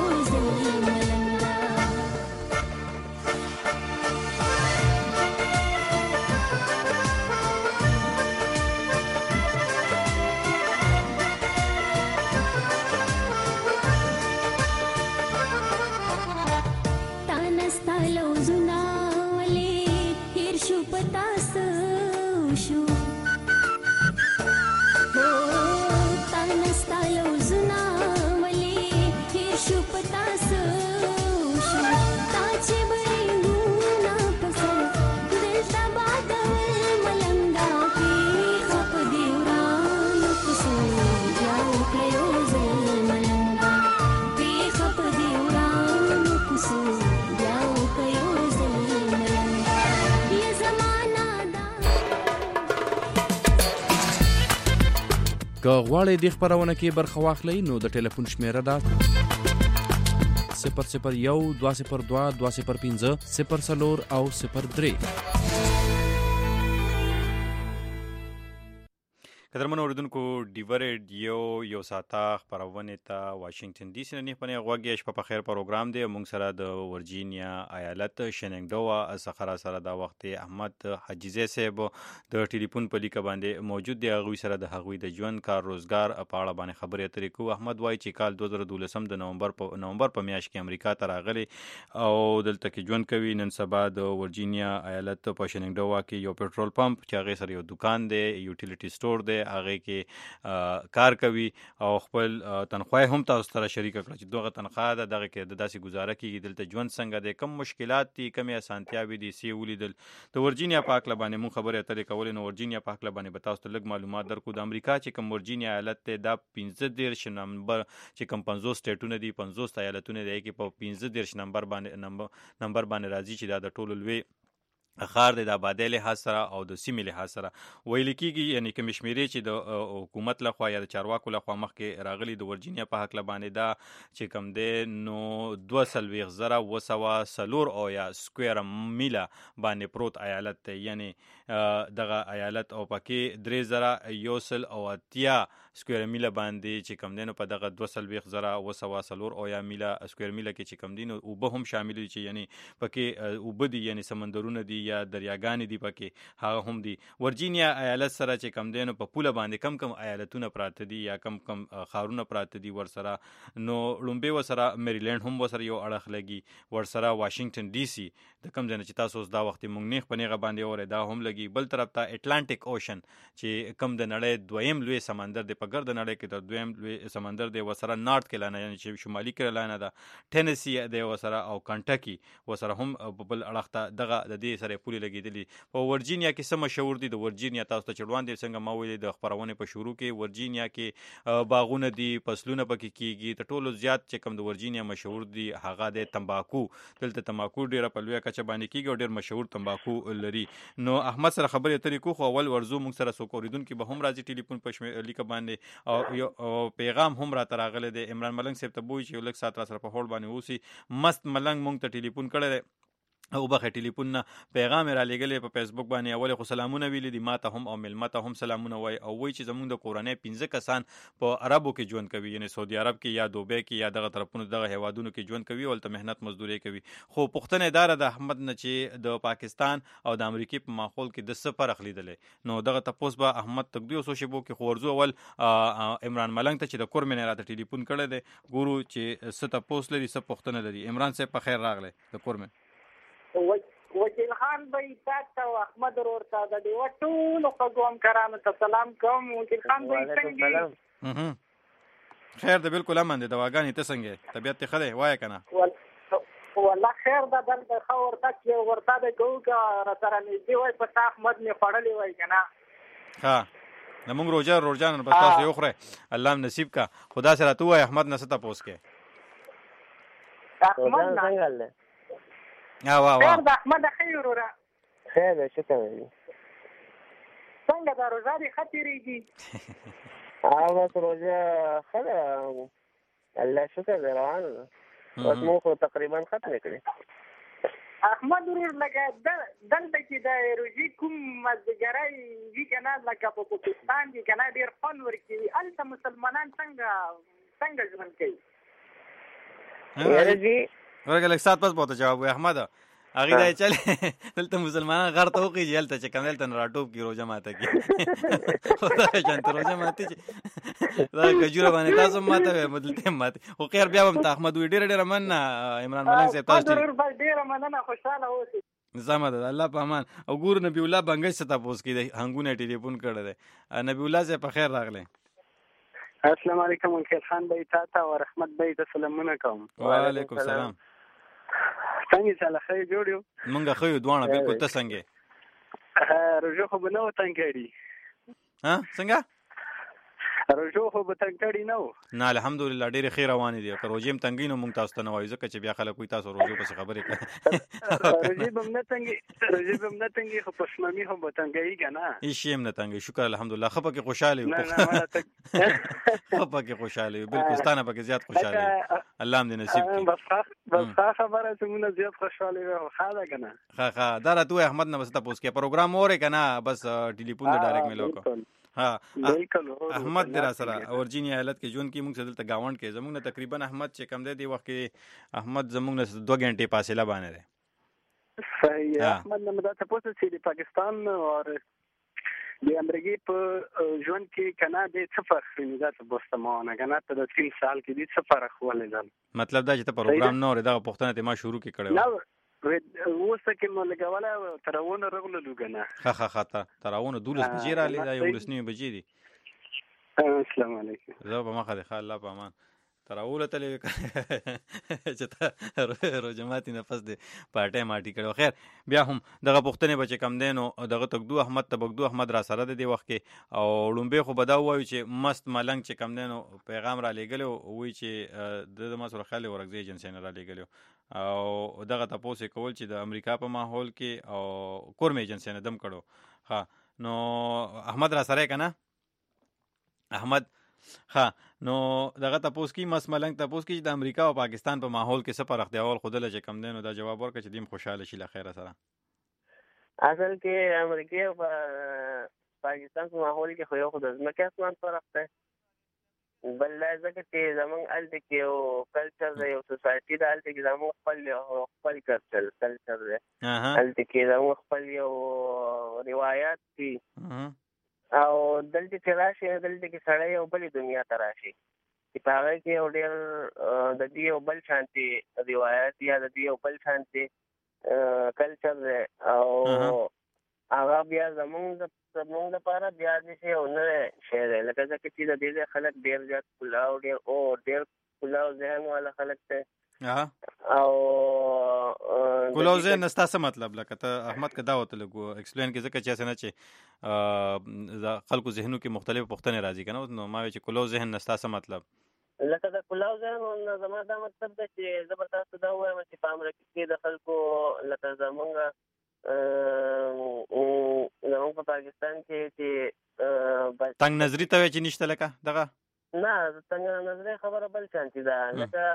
که غواړئ دې خپرونه کې برخه واخلئ نو د ټلیفون شمیره ده 001 202 205 04 او 03. قدرمن اوریدونکو ډیوه ریډیو یو ساعته خپرونې ته واشنگټن ډي سي نه پنې غوږی شپه په خیر پروګرام دی. موږ سره د ورجینیا ایالت شننګډوا څخه سره دا وخت احمد حجیزی صاحب د ټلیفون په لیکه باندې موجود دی. هغوی سره د هغوی د ژوند کار روزګار په اړه باندې خبرې اترې کوو. احمد وایي چې کال 2012 د نومبر په میاشت کې امریکا ته راغلی او دلته کې ژوند کوي. نن سبا د ورجینیا ایالت په شننګډوا کې یو پټرول پمپ چې هغې سره یو دکان دی، یوټیلیټي سټور دی، هغه کې کار کوي او خپل تنخواه هم تاسو سره شریک کړه چې دغه تنخواه ده دغه کې د داسې گزاره کیږي، دلته ژوند څنګه دی، کم مشکلات دي، کم اسانتیاوې دي، سی ولیدل. د ورجینیا په هکله باندې مونږ خبرې اترې کولې. نو ورجینیا په هکله باندې به تاسو ته لږ معلومات درکړو. د امریکا چې کوم ورجینیا ایالت دی دا 15 نمبر چې کوم 50 سټیټونه دي، 50 ایالتونه دی کې په 15 نمبر باندې راځي چې دا د ټولو لوی خار دی د آبادۍ لحاظ سره او د سیمې لحاظ سره ویل کېږي. یعنې کومې شمېرې چې د حکومت لخوا یا د چارواکو لخوا مخکې راغلي د ورجینیا په هکله باندې دا چې کوم دی نو 2,904 سکویر میله باندې پروت ایالت دی. یعنې دغه ایالت او پکې 3,180 سکویر میله باندې چې کوم دی نو په دغه 2,904 میله سکویر میله کې چې کوم دی نو اوبه هم شامل دي چې یعنې پکې اوبه دي، یعنې سمندرونه دي یا دریاګانې دي پکې هغه هم دي. ورجینیا ایالت سره چې کم دی نو په پوله باندې کم ایالتونه پراته دي یا کم ښارونه پراته دي ورسره. نو لومبۍ ورسره میریلینډ هم ورسره یو اړخ لګي، ورسره واشنگټن ډي سي د کم ځای نه چې تاسو اوس دا وخت مونږ نیغ په نیغه باندې اورئ دا هم لګي. بل طرف ته اټلانټیک اوشن چې کم د نړۍ دویم لوی سمندر دی، په ګرد نړۍ کې د دویم لوی سمندر دی، ورسره نارت کیرلانا یعنې چې شمالي کیرلانا ده، ټینیسي دی ورسره او کنټکی ورسره هم بل اړخ ته دغه د دې سره پولې لګېدلي. په ورجینیا کې څه مشهور دي؟ د ورجینیا تاسو ته چې وړاندې څنګه ما ویلې د خپرونې په شروع کې ورجینیا کې باغونه دي، فصلونه پکې کېږي. تر ټولو زیات چې کوم د ورجینیا مشهور دي هغه د تمباکو. دلته تمباکو ډېره په لویه کچه باندې کېږي او ډېر مشهور تمباکو لري. نو احمد سره خبرې اترې کوو، خو اول ورځو موږ سره څوک اورېدونکي به هم راځي ټلیفون په لیکه باندې او پیغام هم راته راغلی دی. عمران ملنګ صاحب ته به وایي چې یو لږ ساعت را سره په هولډ باندې اوسي. مست ملنګ موږ ته ټلیفون کړی دی او بخې ټلیفون نه پیغام را لېږلی په فیسبوک باندې. اول خو سلامونه ویلي دي ما ته هم او مېلمه ته هم سلامونه وایي او وایي چې زموږ د کورنۍ 15 کسان په عربو کې ژوند کوي، یعنې سعودي عرب کې یا دوبۍ کې یا دغه طرفونو دغه هیوادونو کې ژوند کوي او هلته محنت مزدوري کوي. خو پوښتنه دا ده د احمد نه چې د پاکستان او د امریکې په ماحول کې د څه فرق لیدلی. نو دغه تپوس به احمد تقدي اوسو شیبو کې. خو ورځو اول عمران ملنګ ته چې د کور مې نه راته ټلیفون کړی دی ګورو چې څه تپوس لري څه پوښتنه لري. عمران صاحب په خیر راغلی د کور مې. وکیل خان بھائی تاسو او احمد ورور ته د دې ټولو قوم کرامو ته سلام کوم. وکیل خان بھائی څنګه خیر ده؟ بالکل امن دي. دواګانې ته څنګه طبیعت ته ښه دی؟ وایه که نه؟ والله خیر ده. دلته ښه ورته د کوو که راسره نږدې وای په تا احمد مې خوړلی وای که نه. ښه زمونږ روژان بس تاسو یې وخورئ، الله هم نصیب که. خو داسې راته ووایه احمد نه څه تپوس کې. احمد نه خیر ده. احمد ښه یې وروره؟ خیر ده شکر دی. څنګه ده روژه دې ښه تېرېږي؟ بس روژه ښه ده الله شکر دی روانه ده. بس مونږ خو تقریبا ختمې کړې. احمد ورور لکه دلته کې د روژې کوم مازدیګری وي که نه لکه په پاکستان کې که نه ډېر خوند ورکوي. هلته مسلمانان څنګه ژوند کوي؟ ورګه لږ ساعت پس به ورته جواب وایي احمده هغې دا یې چلې دلته مسلمانان غر ته وخېږي هلته چې کوم دلته نه راټوپ کړي روژه ماته کړي. خو دغه شانته روژه ماتې چې دغه کجوره باندې تاسو هم ماته وایي دلته هم ماتې. خو خیر بیا به هم ته احمد وایي ډېره مننه عمران ملنګ صاحب تاسو ډېره مننه خوشحاله اوسئ. سمه ده الله په امان. او ګورو نبي الله بنګش څه تپوس کړي دی هنګونه یې ټلیفون کړی دی. نبي الله صاحب په خیر راغلی. السلام علیکم وکیل خان بھائی تاته او رحمت بھائی ته سلامونه کوم. وعلیکم السلام. څنګه چاله ښه جوړ یو؟ مونږ ښه یو دواړه بالکل. ته څنګه؟ روژه خو به نه و تنګ کړي. څنګه؟ روژو خو به تنګ کړي نه و. نه الحمدلله ډېرې ښې روانې دي که روژې هم تنګي نو موږ تاسو ته نه وایو ځکه چې بیا خلک وایي تاسو روژو پسې خبرې کوئ. روژې به هم نه تنګي خو پښمني هم به تنګوي که نه. هېڅ شی هم نه تنګوي شکر الحمدلله. ښه پکې خوشحاله یو ښه پکې خوشحاله یو بالکل ستا نه پکې زیات خوشحاله یو. الله هم دې نصیب کړي. بس ښه خبره چې موږ زیات خوشحاله یو ښه ده که نه. ښه دا راته ووایه احمد نه بس تپوس کې پروګرام اورې که نه بس ټلیفون د ډایرکټ میل وکړو. احمد دې را سره ورجینیا ایالت کې ژوند کوي. موږ سره دلته ګاونډ کې زموږ نه تقریبا احمد چې کم دی دې وخت کې احمد زموږ نه 2 غنټې فاصله باندې دی. صحیح. احمد نه دا تاسو چې د پاکستان او د امریکای په ژوند کې کنه د څه فرق دی دا تاسو مونه کنه ته د 3 سال کې د څه فرق ولې مطلب دا چې ته پروګرام نه اورې دا پوښتنه ته ما شروع کې کړې و. اوس کې مو لګوله تراونه رغلو کنه. ښه تراونه 12 بجې را لې دا 11 بجې دي. السلام علیکم. زه په مخه د الله په امان تراوله تلې چې ته روجماتي نفس دې پارټۍ ماټي کړو. خیر بیا هم دغه پوښتنې به چې کم دی نو دغه تګدو احمد تبګدو احمد را سره د دې وخت کې او لومبې خو به دا ووایو چې مست ملنګ چې کم دی نو پیغام را لېږلی وایي چې د ما سره خیالي ورکزی ایجنسۍ نه را لېږلی او دغه تپوس یې کول چې د امریکا په ماحول کې او کورم ایجنسۍ نه دم کړو. ښه نو احمد را سره که نه احمد ښه نو دغه تپوس کې مس ملنګ تپوس کې چې د امریکا او پاکستان په ماحول کې څه فرق دی اول خودله چې کم دی نو دا جواب ورکړه چې دیم خوشحاله شي له خیره سره. اصل کې امریکا او پاکستان په ماحول کې خو یو خو د ځمکې اسمان فرق دی. بل ځکه چې زمونږ هلته کې یو کلچر دی یو سوسایټي ده هلته کې زمونږ خپل کلچر دی هلته کې زمونږ خپل یو روایات دي او دلته چې راشي دلته کې سړی یو بلې دنیا ته راشي چې په هغه کې یو ډېر د دې یو بل شانتي روایت یا د دې یو بل شانتي کلچر دی او هغه بیا زمونږ لپاره بیا داسې یو نوی شی دی لکه ځکه چې د دې خلک ډېر زیات ډېر کلاو ذهن والا خلک دی او کلاو ذهن نستا څه مطلب لکه ته احمد که دا ورته لږ ایکسپلین کې ځکه چې هسې نه چې د خلکو ذهنو کې مختلف پوښتنې راځي که نه نو ما وایي چې کلاو ذهن نستا څه مطلب لکه د کلاو ذهن زما دا مطلب ده چې زه به تاسو دا ووایم چې په امریکا کې د خلکو لکه زمونږ په پاکستان کې چې تنګ نظري ته وایي چې نشته لکه دغه نه تنګ نظري خبره بل شانتي ده. لکه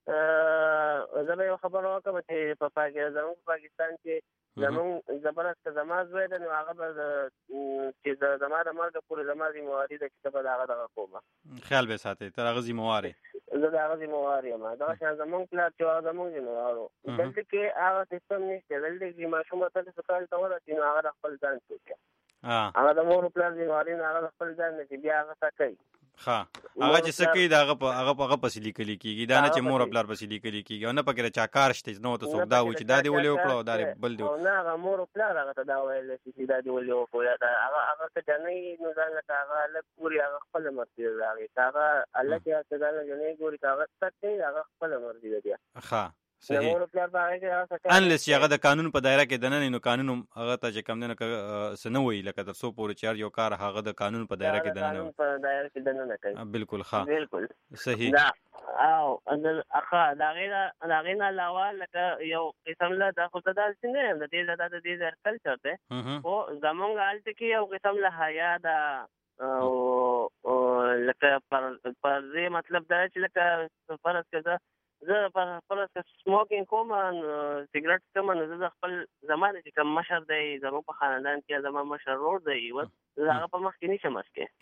زه به یو خبره وکړم چې زمونږ په پاکستان کې زمونږ زبردست که زما زوی دی نو هغه به چې زما د مرګه پورې زما ذمهواري ده چې ته به د هغه دغه کومه خیال به ساتې ته د هغه ذمهوار یې زه د هغه ذمهوار یم. دغه شان زمونږ پلار چې هغه زمونږ ذمهوار و. دلته کې هغه سیستم نشته. دلته کې ماشوم اتلسو کال ته ورسي نو هغه د خپل ځان څوک هغه د مور پلار ذمهواري نه هغه د خپل ځان نه چې بیا هغه څه کوي. هغه چې څه کوي د هغه پسې لیکلي کېږي دا نه چې مور پلار پسې لیکلي کېږي او نه پکې د چا کار شته نو ته څوک دا وایي چې دا دې ولې وکړه او دا دې بل دې نه هغه مور پلار هغه ته دا ویلی شي چې دا دې ولې وکړو یا هغه که جنۍ نو ځان لکه هغه هلک ګوري هغه خپله مرضي ده د هغې که هغه هلک یا که ځان جنۍ ګوري که هغه څه کوي هغه خپله مرضي ده بیا ښه صحیح انلیس چې هغه د قانون په دایره کې دننه نو قانون هغه ته چې کم دی نو څه نه وایي لکه تر څو پورې چې هر یو کار هغه د قانون په دایره کې دننه کوي. بالکل ښه بالکل صحیح. او د هغې نه علاوه لکه یو قسم له دا خو ته داسې نه یم د دې کلچر دی خو زمونږ هلته کې یو قسم له حیا ده او لکه پر دې مطلب دا چې لکه فرض که زه فرض که سموکینګ کوم سګرټ کوم نو زه د خپل زما چې کوم مشر دی زموږ په خاندان کې زما مشر ورور دی زه هغه په مخ کې نشم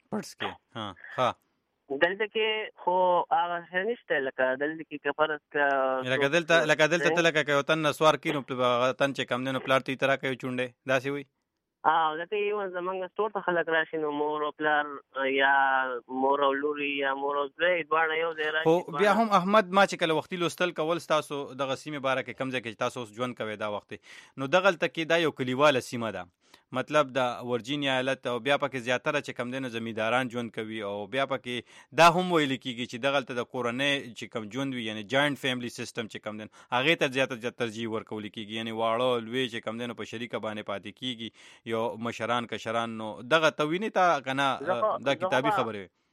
څکې. دلته کې خو هغه څه نشته لکه دلته کې که فرض که لکه دلته ته لکه که یو تن نسوار کړي نو هغه تن چې کم دی نو پلار ته یې ترا کوي چونډې داسې وایي. لکه یو زمونږ سټور ته خلک راشي نو مور او پلار یا مور او لوري یا مور او زوی دواړه یو ځای راشي. خو بیا هم احمد ما چې کله وختي لوستل کول ستاسو دغه سیمې باره کې کوم ځای کې تاسو اوس ژوند کوئ دا وخت نو دغلته کې دا یو کلیواله سیمه ده مطلب د ورجینیا ایالت او بیا پکې زیاتره چې کم دی نو زمینداران ژوند کوي او بیا پکې دا هم ویل کېږي چې دغلته د کورنۍ چې کم ژوند وي یعنی جاینټ فیملی سیستم چې کم دی هغې ته زیاته ترجیح ورکول کېږي یعنی واړه لوی چې کم دی نو په شریکه باندې پاتې کېږي یو مشران کشران نو دغه ته وینې ته که نه دا کتابي خبرې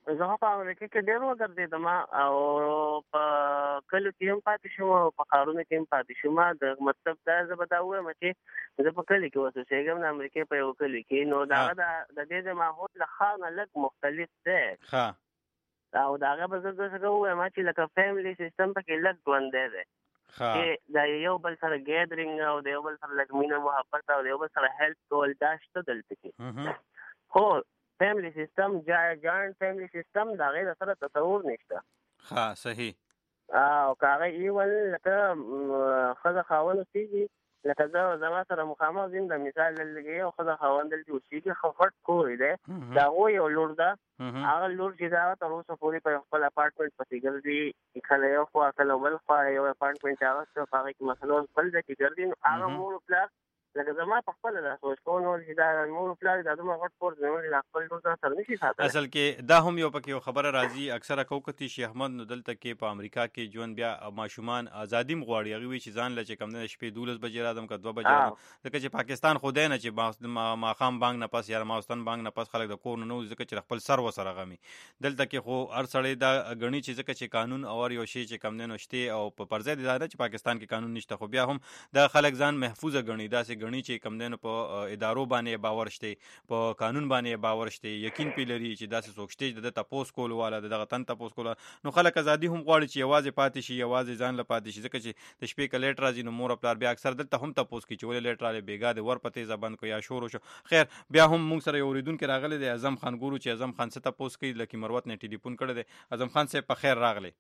زه په امریکا کې ډېر وګرځېدم او په کلیو کې هم پاتې شوم او په ښارونو کې هم پاتې شوم. د مطلب دا زه به دا ووایم چې زه په کلي کې اوسېږم د امریکا په یو کلي کې، نو د هغه د دې د ماحول له ښار نه لږ مختلف دی او د هغه به زه داسې ووایم چې لکه فیملی سیستم پکې لږ ژوندی دی، چې د یو بل سره ګیدرینګ او د یو بل سره لږ مینه محبت او د یو بل سره هیلپ کول دا شته دلته کې. خو فیملی سیستم جاینټ فیملی سیستم د هغې سره تصور نشته. صحیح. او که هغه ایول لکه ښځه خاوند اوسېږي، لکه زه زما سره مخامخ ځیم د مثال دلته یو ښځه خاوند دلته اوسېږي، ښه غټ کور دی، د هغوی یو لور ده، هغه لور چې ده تر اوسه پورې په خپل اپارټمنټ پسې ګرځي، کله یو خوا کله بل خوا یو اپارټمنټ چې هغه شته په هغې کې مثلا بل ځای کې ګرځي، نو هغه مور و پلار لکه زما په خپله دا سوچ کوم چې دا مور و پلار دا دومره غټ کور زموږ د خپل لور ځان سره نشي ساتلی. اصل کې دا هم یو پکې یو خبره راځي اکثره کوکتي شي احمد، نو دلته کې په امریکا کې ژوند بیا ماشومان ازادي مغواړي، هغوی چې ځان له چې کم نه شپې 12 بجې رادم که 2 بجې رادم، ځکه چې پاکستان خو دی نه چې ماښام بانګ نه پس یا ماخوستن بانګ نه پس خلک د کور نه نه وځي، ځکه چې خپل سر ورسره غمي. دلته کې خو هر سړی دا ګڼي چې ځکه چې قانون او یو شی چې کم نه شته او په پر ځای دا نه چې پاکستان کې قانون نشته، خو بیا هم دا خلک ځان محفوظه ګڼي، داسې ګڼي چې کم نه په ادارو باندې باور شته، په قانون باندې باور شته، یقین پې لري چې داسې څوک شته چې د تپوس کول والا دغه تن تپوس کول، نو خلک ازادي هم غواړي چې یوازې پاتې شي، یوازې ځان له پاتې شي، ځکه چې د شپې که لیټ راځي نو مور او پلار بیا اکثر دلته هم تپوس کوي چې ولې لیټ راغلی، بېګا دې ور په تیزه بند کړو یا شور وشو. خیر بیا هم موږ سره یو اورېدونکی راغلی دی اعظم خان، ګورو چې اعظم خان څه تپوس کوي. لکي مروت نه ټلیفون کړی دی. اعظم خان صاحب په خیر راغلی.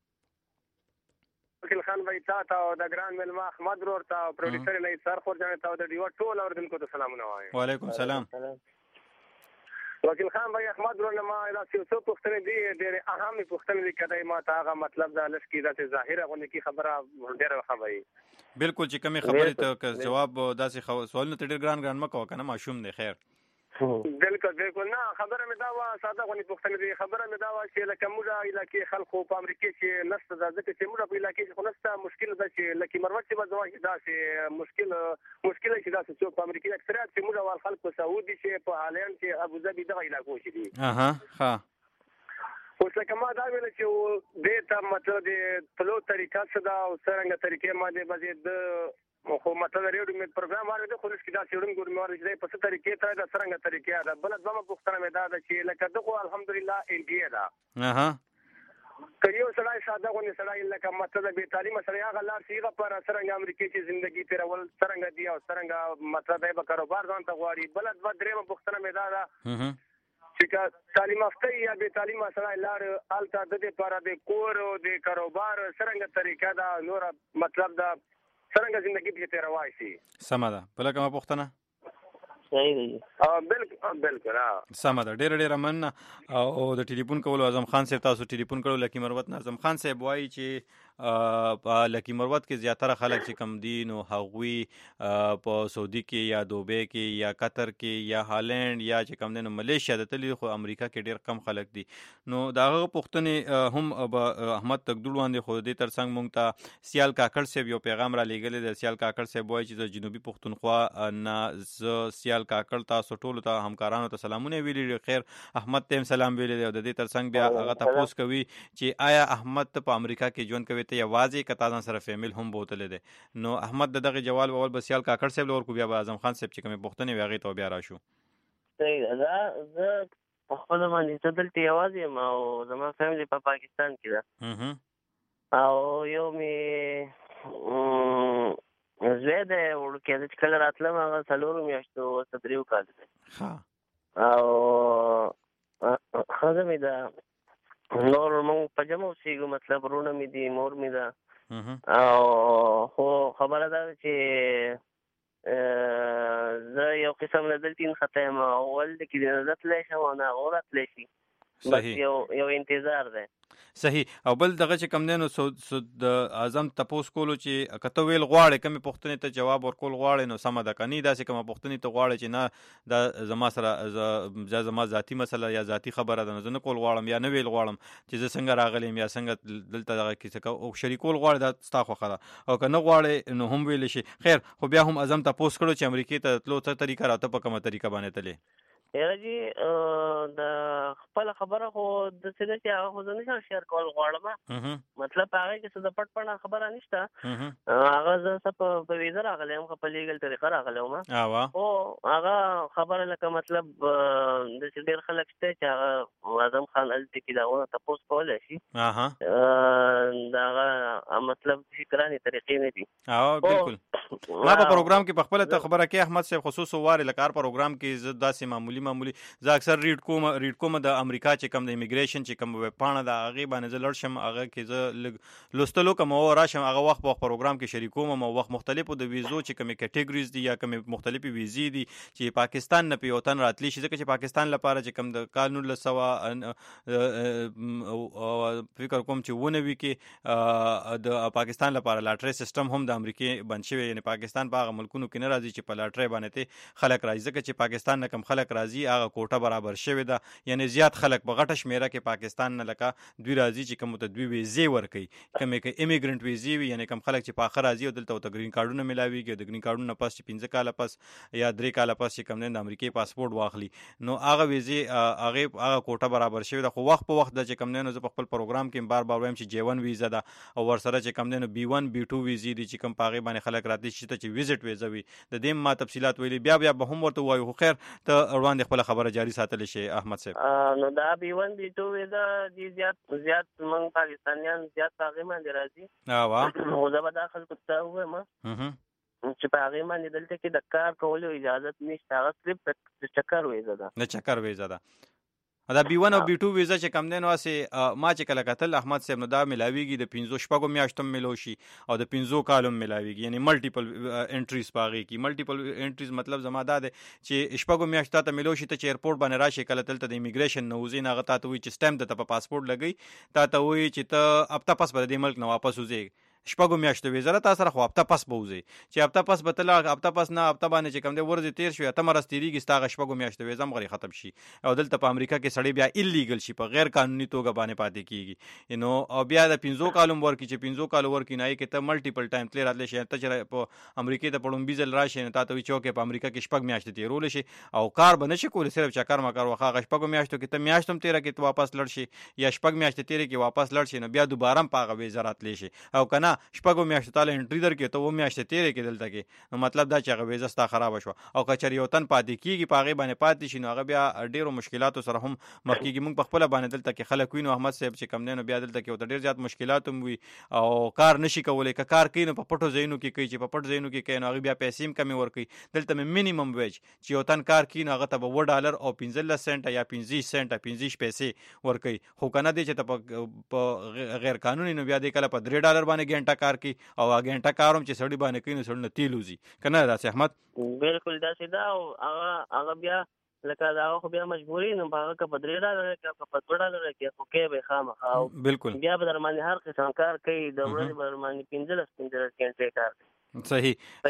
وکیل خان بھائی تا او د ګران ملما احمد رور تا او پروډوسر نه سر خور جان تا د ډیو ټول اوردونکو ته سلامونه وایم. وعلیکم السلام. وکیل خان بھائی احمد رور ما لا څه پوښتنه دي ډېرې اهمه پوښتنه دي کدی ما ته هغه مطلب دا لږ کې داسې ظاهره غونډه کې خبره ډېره ښه وایي. بالکل چې کومې خبرې ته جواب داسې سوالونه ته ډېر ګران مه کوه که نه ماشوم دی. خیر بالکل نه خبره مې دا وه ساده غونې پوښتنه دي. خبره مې دا وه چې لکه موږ علاقې خلکو په امریکا کې نشته ده، ځکه چې موږ په علاقې کې خو نشته. مشکل ده چې لکه مروت چې به زه وایي داسې مشکل چې داسې څوک په امریکا اکثریت چې موږ اول خلک په سعودي چې په هالینډ چې ابوظبي دغه علاقو چې دي. اوس لکه ما دا ویل چې دې ته مطلب د تلو طریقه څه ده او څرنګه طریقې ما دې به د خو مطلب ریډیو مې پروګرام واره د خلک دا سیړم ګور مې واره چې په څه طریقې ته دا څرنګه طریقې ده. بل ځما پوښتنه مې دا ده چې لکه دغه الحمدلله انډیا ده که یو سړی ساده غونې سړی لکه مطلب بې تعلیمه سړی هغه لار چې هغه پر څرنګه امریکا کې زندګي تېرول څرنګه دي او څرنګه مطلب به کاروبار ځان ته غواړي. بل درېیمه پوښتنه مې دا ده چې که تعلیم یافته یا بې تعلیمه سړی لار هلته د دې لپاره د کور او د کاروبار څرنګه طریقه ده نوره مطلب ده څرنګه زندگی پکې تېروای شي. سمه ده. بله کومه پوښتنه؟ صحیح دی. بالکل سمه ده. ډېره مننه او د ټلیفون کولو اعظم خان صاحب تاسو ټلیفون کړو لکي مروت نه. اعظم خان صاحب وایي چې په لکي مروت کې زیاتره خلک چې کم دي نو هغوی په سعودي کې یا دوبۍ کې یا قطر کې یا هالینډ یا چې کم دی نو ملیشیا د تلي، خو امریکا کې ډېر کم خلک دي. نو د هغه پوښتنې هم به احمد تکدور باندې خو دې تر څنګ موږ ته سیال کاکړ صاحب یو پیغام را لیږلی دی. سیال کاکړ صاحب وایي چې د جنوبي پښتونخوا نه زه سیال کاکړ تاسو ټولو ته همکارانو ته سلامونه ویلي دي. خیر احمد ته هم سلام ویلی دی او د دې تر څنګ بیا هغه تپوس کوي چې آیا احمد ته په امریکا کې ژوند کوي ته یوازې که تا ځان سره فیمل هم بوتلی دی؟ نو احمد د دغې جواب اول به سیال کاکړ صاحب له ورکړو، بیا به اعظم خان صاحب چې کومې پوښتنې وي هغې ته بیا راشو. صحیح ده. زه په خپله باندې زه دلته یوازې یم او زما فیملی په پاکستان کې ده او یو مې زوی دی وړوکی دی چې کله راتلم هغه 4 میاشتو ورته 3 کاله دی او ښځه مې ده. نور موږ په جمع اوسېږو، مطلب وروڼه مې دي، مور مې ده او خو خبره دا ده چې زه یو قسم نه دلته نښته یم او ولده کې نه تللی شم او نه هغه راتلی شي، بس یو انتظار دی. صحیح. او بل دغه چې کم دی نو د اعظم تپوس کولو چې که ته ویل غواړې کومې پوښتنې ته جواب ورکول غواړې نو سمه ده، که نه داسې کومه پوښتنې ته غواړې چې نه دا زما سره زما ذاتي مسله یا ذاتي خبره ده نو زه نه کول غواړم یا نه ویل غواړم چې زه څنګه راغلی یم یا څنګه دلته دغه کیسه شریکول غواړې دا ستا خوښه ده، او که نه غواړې نو هم ویلی شي. خیر خو بیا هم اعظم تپوس کړو چې امریکې ته تلو څه طریقه راته په کومه طریقه باندې تلې؟ یاره جی د خپل خبره خو د څه ده چې هغه خو زه نشم شیر کول غواړم مطلب هغه کې څه د پټ پټ خبره نشته هغه زه څه په ویزه راغلی یم په لیګل طریقه راغلی یم او هغه خبره لکه مطلب د ډېر خلک شته چې هغه اعظم خان الته کې داونه تاسو کولای شي دا هغه مطلب فکراني طریقې نه دي بالکل ما په پروګرام کې په خپل ته خبره کې احمد صاحب خصوص واره لکار پروګرام کې زه داسې معمولی زه اکثر ریډ کوم د امریکا چې کوم د امیګریشن چې کوم ویب پاڼه د هغې باندې زه لړ شم هغه کې زه لوستلو کوم او راشم هغه وخت په پروګرام کې شریکوم او وخت مختلفو د ویزو چې کومې کټګوریز دي یا کومې مختلفې ویزې دي چې پاکستان نه په یو تن راتلی شي ځکه چې پاکستان لپاره چې کوم د کال 1900 فکر کوم چې ونوي کې د پاکستان لپاره لاټري سیستم هم د امریکای بند شوی یعنی پاکستان په هغه ملکونو کې نه راځي چې په لاټري باندې خلک راځي ځکه چې پاکستان نه کم خلک راځي هغه کوټه برابر شوی ده یعنی زیات خلک په غټه شمیره کې پاکستان نه لکه دوی راځي چې کوم ته دوی ویزې ورکوي کومې کې ایمیګرنټ ویزې وي یعنی کم خلک چې په اخر راځي او دلته ته ګرین کارډونه ملاويږي د ګرین کارډونو پاس چې 15 کاله پاس یا 3 کاله پاس چې کوم نه د امریکای پاسپورت واخلي نو هغه ویزې هغه کوټه برابر شوی ده خو وخت په وخت د چې کوم نه زه په خپل پروګرام کې بار بار وایم چې J1 ویزا ده او ورسره چې کوم نه B1 B2 ویزې دي چې کوم پاغه باندې خلک راځي چې ویزټ ویزا وي د دې ما تفصيلات ویلي بیا به هم ورته وایو خو خیر ته وړاندې خپل خبره جاری ساتل شي احمد صاحب نو دا B1 B2 ویزا دي زیات موږ پاکستانیان زیات هغه باندې راځي او دا به داخل کوته وایم چې په هغه باندې دلته کې د کار کولو اجازه نشته هغه صرف د چکر ویزا ده د چکر ویزا ده دا B1 او B2 ویزا چې کم دین واسه ما چې کله کتل احمد صاحب نو دا ملاویږي د 15 شپږو میاشتو ملوشي او د 15 کالو ملاویږي یعنی ملټیپل انټریز پاږي کی ملټیپل انټریز مطلب زما دا ده چې شپږو میاشتو ته ملوشي ته چې ایرپورټ باندې راشي کله تل ته د ایمیګریشن نوځي نه غتا ته وي چې سټمپ د پاسپورت لګي تا ته وي چې ته اب ته پاس پر دې ملک نه واپس وځي شپږو میاشتو ویزه تاسو سره خو هفته پس بوزي چې هفته پس به تل هفته پس نه هفته باندې چې کوم دی ورځ تیر شو ته مرستيریږي ستاغه شپږو میاشتو ویزه مغري ختم شي او دلته په امریکا کې سړی بیا ایلیګل شي په غیر قانوني توګه باندې پاتې کیږي نو او بیا د 15 کالم ورکی چې 15 کال ورکی نه کې ته ملټیپل ټایم تل راتلی شي ته چې په امریکا ته پړم بیزل راشي نه تاسو چوکې په امریکا کې شپږ میاشتې تیرول شي او کار بنه شي کول صرف چکر مکر وخا شپږو میاشتو کې ته میاشتم تیر کې ته واپس لړ شي یا شپږ میاشتې تیر کې واپس لړ شي نو بیا دوباره په ویزه راتلی شي او کنه شپږو میاشتو تعالی انټری درکې ته و میاشتې تیرې کې دلته کې نو مطلب دا چې هغه ویزه ستا خراب شو او کچری یو تن پاتې کیږي پاغه باندې پاتې شي نو هغه بیا ډیرو مشکلاتو سره هم مخ کیږي موږ په خپل باندې دلته کې خلک وینو احمد صاحب چې کم نه نو بیا دلته کې ډیر زیات مشکلات هم وي او کار نشي کولای کار کوي نو په پټو زینو کې کوي چې په پټو زینو کې کوي نو هغه بیا پیسې هم کمی ورکوي دلته مینیمم ویج چې یو تن کار کوي نو هغه ته به $1 او 15 سنت یا 15 سنت 15 پیسې ورکوي خو کنه دي چې ته په غیر قانوني نو بیا دې کله په $3 باندې ګنټه کار کوي او غنټه کاروم چې سړی باندې کینې سړی نه تیلوزي کنه راځي احمد بالکل دا سیدا او هغه بیا لکه دا خو بیا مجبوری نه هغه په $3 کې په $2 کې خو کې به خامخاو بالکل بیا به درمانه هر قسم کار کوي د ورځې درمانه 15 غنټه کار کوي صحیح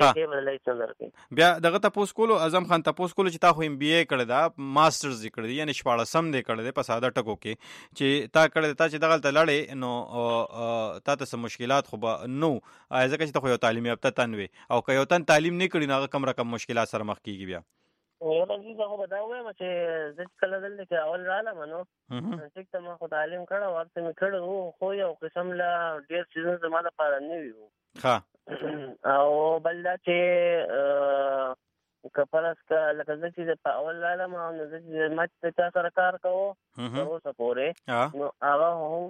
بیا دغه تاسو کولو اعظم خان تاسو کولو چې تا خو MBA کړی دا ماسترز کړی دی یعنی 14 دی کړی دی په ساده ټکو کې چې تا کړی تا چې دغه ته لړې نو تا ته مشکلات خو به نو ځکه چې ته خو یو تعلیمي یافته تنوي او که یو تن تعلیم نه کړی نو کم رقم مشکلات سره مخ کیږي بیا ورته زه خو به دا وایم چې د کله دلته کې اول رااله نو چې ته ما خو تعلیم کړو ورته مې کړو خو یو قسم لا ډیر څه زما لپاره نه ویو ها او بل دا چې کپلس کا لکه چې په اول عالم او چې ماته تا سره کار کوو نو سپورې نو هغه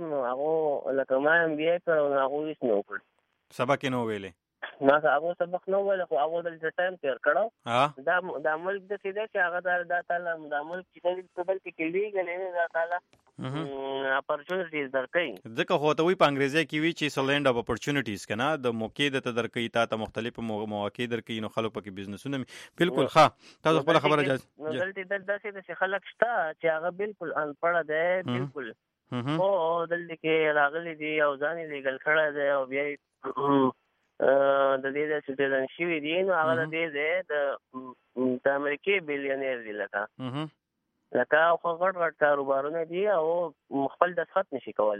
لکه ما MBA کړو نو هغه هیڅ نه وکړ سبق نو ویلې ما هغه سبق نو ویل خو هغه د ټایم تیر کړو دا ملک د څه دی چې هغه د تعالی د ملک چې د بل کې لیګل نه تعالی اپورچونټیز درکې ځکه هو ته وی په انګریزي کې وی چې سلند اف اپورچونټیز کنه د موقع د تدرکې تا مختلف مواقع درکې نو خلکو پکې بزنسونه بالکل ښه تاسو خپل خبره جاز دلته داسې د خلک شته چې هغه بالکل انپړه ده بالکل او دلته کې راغلي دي او ځان لیګل کړه ده او بیا د دې د سټیزن شوی دی نو هغه د دې د امریکای بیلیونیر دی لکه خو غټ کاروبارونه دي او خپل دستخط نشي کولای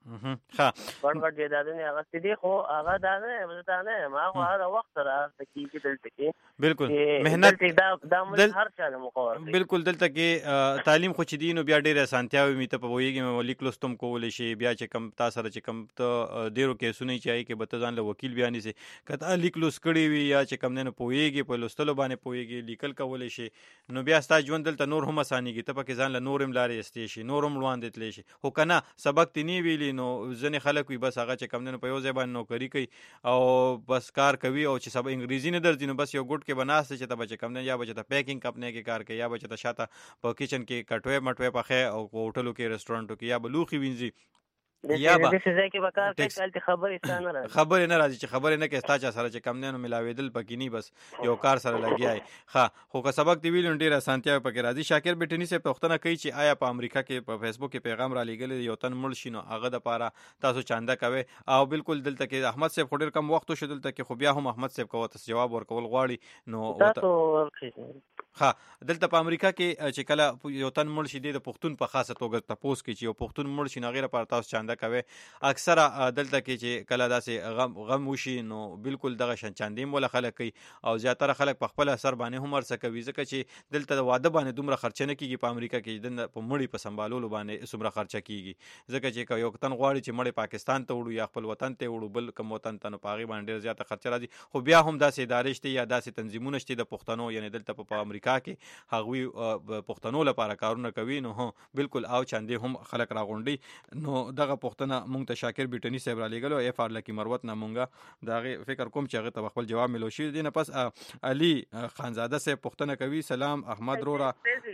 غټ جیدادونه هغه ستدي خو هغه دا نه ما خو هغه وخت سره تکیږي دلته کې بالکل مهنت دا مل هر چا له مقور بالکل دلته کې تعلیم خو چې دینو بیا ډېر اسانتیاوي می ته په ویږي مې لیک لوستم کولای شي بیا چې کم تاسو سره چې کم ته ډیرو کې سنوي چای کې به ته ځان له وکیل بیانې سي کته لیک لوست کړی وي یا چې کم نه پويږي په لوستلو باندې پويږي لیکل کولای شي نو بیا ستا ژوند دلته نور هم اسانيږي ته پکې ځان له نورم لارې استې شي نورم روان دي تلې شي هو کنه سبق تني ویلی نو ځنې خلک وي بس هغه چې کم نه په یو ځای باندې نوکری کوي او بس کار کوي او چې سبا انګریزي نه درځي نو بس یو ګډ کې بناسته چې ته بچ کم نه یا بچ ته پیکینګ کمپنی کې کار کوي یا بچ ته شاته په کچن کې کټوي مټوي پخې او هوټلو کې ریسټورانټو کې یا بلوخي وینځي یا به د څه کې وکړ چې خبرې ستانه راځي خبرې نه راځي چې خبرې نه کې ستا چا سره چې کم نه ملاویدل پکې نه بس یو کار سره لګیای ښه خو که سبق دی ویل ډیر اسانتیا پکې راځي شاکر بیٹنی سے پښتنه کوي چې آیا په امریکا کې په فیسبوک کې پیغام را لګل یو تن مړ شي نو هغه د پاره تاسو چاندا کوي او بالکل دلته کې احمد صاحب خډیر کم وخت شو دلته کې خو بیا هم احمد صاحب کوه تاسو جواب ورکول غواړي نو ها دلته په امریکا کې چې کله یو تن مړ شي د پښتون په خاصه توګه تاسو کې چې یو پښتون مړ شي نه غیره پر تاسو چاندا کوي اکثره دلته کې چې کله داسې غم وشي نو بالکل دغه شان چاندیم ولا خلک کوي او زیاتره خلک په خپل اثر باندې هم ورڅ کوي ځکه چې دلته د واده باندې دومره خرچه نه کیږي په امریکا کې د په مړی په سمبالولو باندې څومره خرچه کیږي ځکه چې یو تن غواړي چې مړی پاکستان ته وړو یا خپل وطن ته وړو بل کوم وطن ته پاغي باندې ډیر زیاته خرچه راځي خو بیا هم داسې ادارې شته یا داسې تنظیمونه شته د پښتنو یعنی دلته په امریکا کې هغوی پښتنو لپاره کارونه کوي نو هم بالکل او چاندې هم خلک راغونډي نو دغه پښتنه مونږ ته شاکر بیٹنی صاحب را لګلو اف ار لکی مروت نه مونږه دا فکر کوم چې هغه ته خپل جواب ملو شي دي نه پس علي خانزاده صاحب پښتنه کوي سلام احمد رورا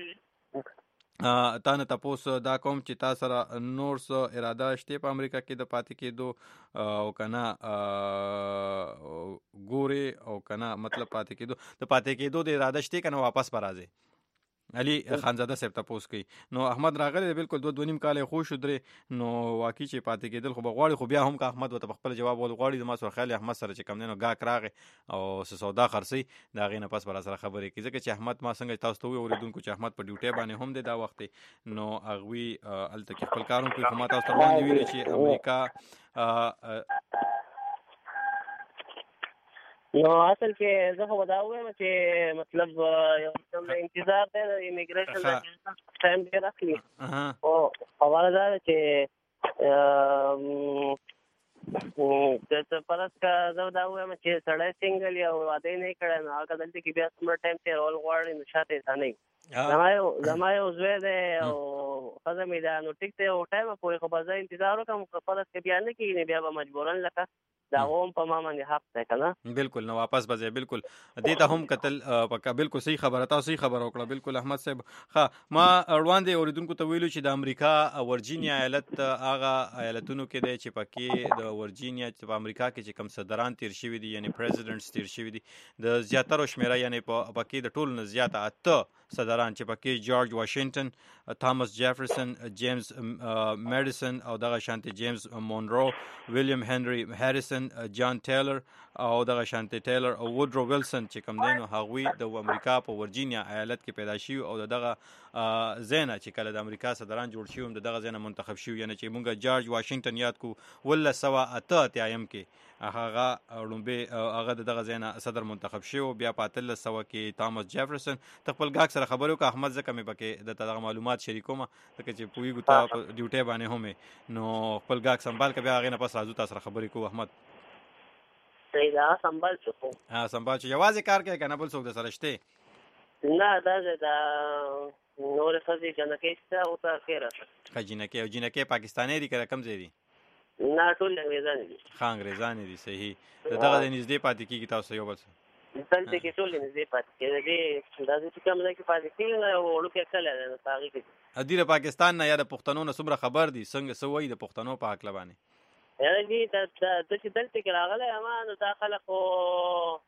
تانه تاسو دا کوم چې تاسو سره نور سو اراده شته په امریکا کې د پاتې کېدو او کنه ګوري او کنه مطلب پاتې کېدو د پاتې کېدو د اراده شته کنه واپس پرازي علي خانزاده صاحب تاسو کوي نو احمد راغلی بالکل 2.5 کال خو شو درې نو واقعي چې پاتې کېدل خو بغواړي خو بیا هم که احمد وته خپل جواب ولغواړي د ما سره خیال احمد سره چې کم نه گاک راغی او سودا خرسي دا غینه پس پر سره خبرې کی ځکه چې احمد ما څنګه تاسو ته اوریدونکو چې احمد په ډیوټي باندې هم د دا وخت نو اغوي الته کې خپل کارون کوي خو ما تاسو ته باندې ویل چې امریکا نو اصل کې زه خو دا وایم چې مطلب یو څه انتظار دی د ایمیګریشن ټایم دی راخلی او حواله دا چې د پرس کا زه دا وایم چې سړی سنگل یا واده نه کړي نو هغه دلته کې بیا سمر ټایم ته رول غواړي نو شاته ثاني زما یو زوی دی او خزه مې دا نو ټیک ته او ټایم پورې خو به زه انتظار وکم پرس کې بیا نه کېږي بیا به مجبورن لکه دا هم په ما باندې حق ده کنه بالکل نو واپس بځه بالکل دې ته هم قتل پکا بالکل صحیح خبره تاسو صحیح خبر وکړه بالکل احمد صاحب ها ما اړوان دي اوریدونکو ته ویلو چې د امریکا ورجینیا ایالت هغه ایالتونو کې دی چې پکې د ورجینیا چې په امریکا کې چې کم صدران تیر شوی دي یعنی پریزیډنټس تیر شوی دي د زیاتره شمیره یعنی پکې د ټولو نه زیاته اته صدران چې پکې جورج واشنگټن تامس جیفرسن جیمز میډیسن او دغه شانتي جیمز مونرو ویلیام هنری هریسن جان ټیلر او دغه شانتي ټیلر او وودرو ویلسن چې کوم دینو هغوی د امریکا په ورجینیا ایالت کې پیدا شي او دغه زینه چې کله د امریکا صدران جوړ شي هم دغه زینه منتخب شي یعنی چې مونږ جورج واشنگټن یاد کو ول 1908 کې هغه لومبه هغه دغه زینه صدر منتخب شي او بیا په 1300 کې تامس جیفرسن تخپل ګاک سره خبرو کا احمد زکه مې پکې د دغه معلومات شریکوم ځکه چې پویګو ته ډیوټي باندې هم نو خپل ګاک سنبال ک بیا غینه پس راځو تاسو سره خبرې کو احمد صحیح دا سنبال شو سنبال چې یوازې کار کوي کنه بل څوک د سره شته نه دا نور څه کنه کېسته او تا خیره خجینکه او جنکه پاکستاني دي کړه کم ځای دي نه ټول انګریزان دي انګریزان دي صحیح دغه د نږدې پاتې کیږي تاسو یو بل دلته کې ټول نږدې پاتې کېږي دا چې کوم ځای کې پاتې کېږي او وړو کې کله نه تاغي کې ادي پاکستان نه یا د پښتنو نه څومره خبر دي څنګه سوي د پښتنو په حق لبانه یعنی دا چې دلته کې راغله اما نو داخله خو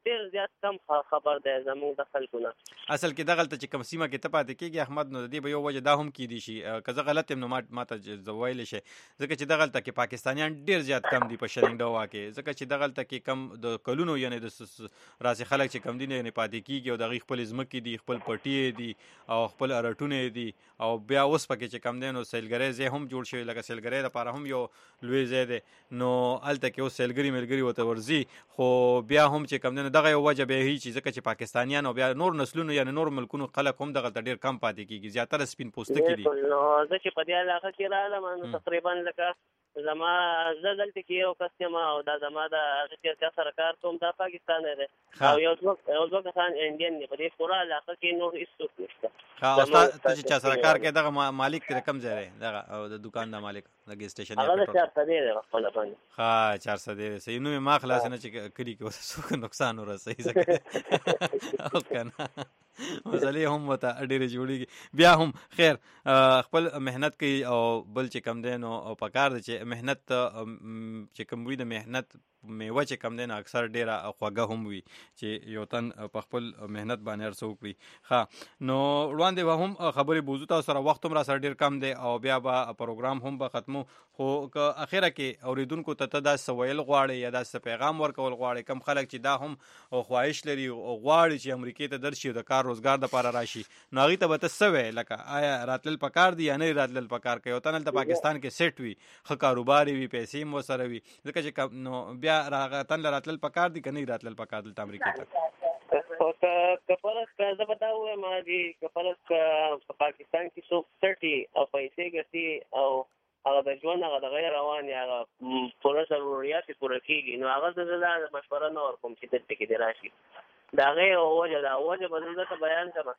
ډېر زیات کم خبر دی زموږ د خلکو نه. اصل کې دغلته چې کوم سیمه کې ته پاتې کېږي احمد، نو د دې به یو وجه دا هم کیدی شي که زه غلط یم نو ماته ویلی شي، ځکه چې دغلته کې پاکستانیان ډېر زیات کم دي په شرنګډوا کې، ځکه چې دغلته کې کم د کلونو یعنې د راسې خلک چې کم دي یعنې پاتې کېږي او د هغوی خپلې ځمکې دي، خپل پټي دي او خپل ارټونه دي، او بیا اوس پکې چې کم دی نو سیلګرۍ ځای هم جوړ شوی، لکه سیلګرۍ لپاره هم یو لوی ځای دی، نو هلته کې اوس سیلګري ملګري ورته ورځي، خو بیا هم چې کم دی نو دغه یو وجه بیا هي چې ځکه چې پاکستانیان او بیا نور نسلونو یعنې نور ملکونو خلک هم دغلته ډېر کم پاتې کېږي، زیاتره سپین پوستکي دي. نو زه چې په دې علاقه کې راغلم نو تقریبا لکه زما زه دلته کې یو کس یم او دا زما د هغه چې چا سره کار کوم دا پاکستانی دی او یو دوه کسان انډین دي. په دې پوره علاقه کې نور هېڅوک نشته. ښه، او ته چې چا سره کار کوې دغه مالک دی کوم ځای دی دغه او د دوکان د مالک د ګیس سټیشن هغه د 400 دی خپله باندې. ښه 400 دی صحیح. نو مې ما خلاص نه چې کلي کې ورته څوک نقصان ورسوي ځکه او که نه مسلې هم ورته ډېرې جوړېږي. بیا هم خیر خپل محنت کوي او بل چې کم دی نو پکار دی چې محنت چې کوم وي د محنت میوه چې کم دی نو اکثر ډېره خوږه هم وي چې یو تن په خپل محنت باندې هر څه وکړي. ښه، نو وړاندې به هم خبرې بوځو، تاسو سره وخت هم را سره ډېر کم دی او بیا به پروګرام هم به ختمو، خو که اخره کې اورېدونکو ته ته داسې ویل غواړې یا داسې پیغام ورکول غواړې کم خلک چې دا هم خواهش لري او غواړي چې امریکې ته درشي او د کار روزګار دپاره راشي، نو هغوی ته به ته څه وایې؟ لکه آیا راتلل پکار دي یا نه راتلل پکار که یو تن هلته پاکستان کې سیټ وي، ښه کاروبار وي، پیسې هم ورسره وي، ځکه چې نو بیا تن له راتلل پکار دي که نه راتلل پکار دلته امریکې ته؟ که فرض که زه به دا ووایم چې که فرض که په پاکستان کې څوک سټي او پیسې ګټي او هغه د ژوند هغه دغه روان یا هغه پوره ضروريات یې پوره کېږي، نو هغه زه دا مشوره نه ورکوم چې دلته کې دې راشي. د هغې یوه وجه ده، وجه به زه درته بیان کړم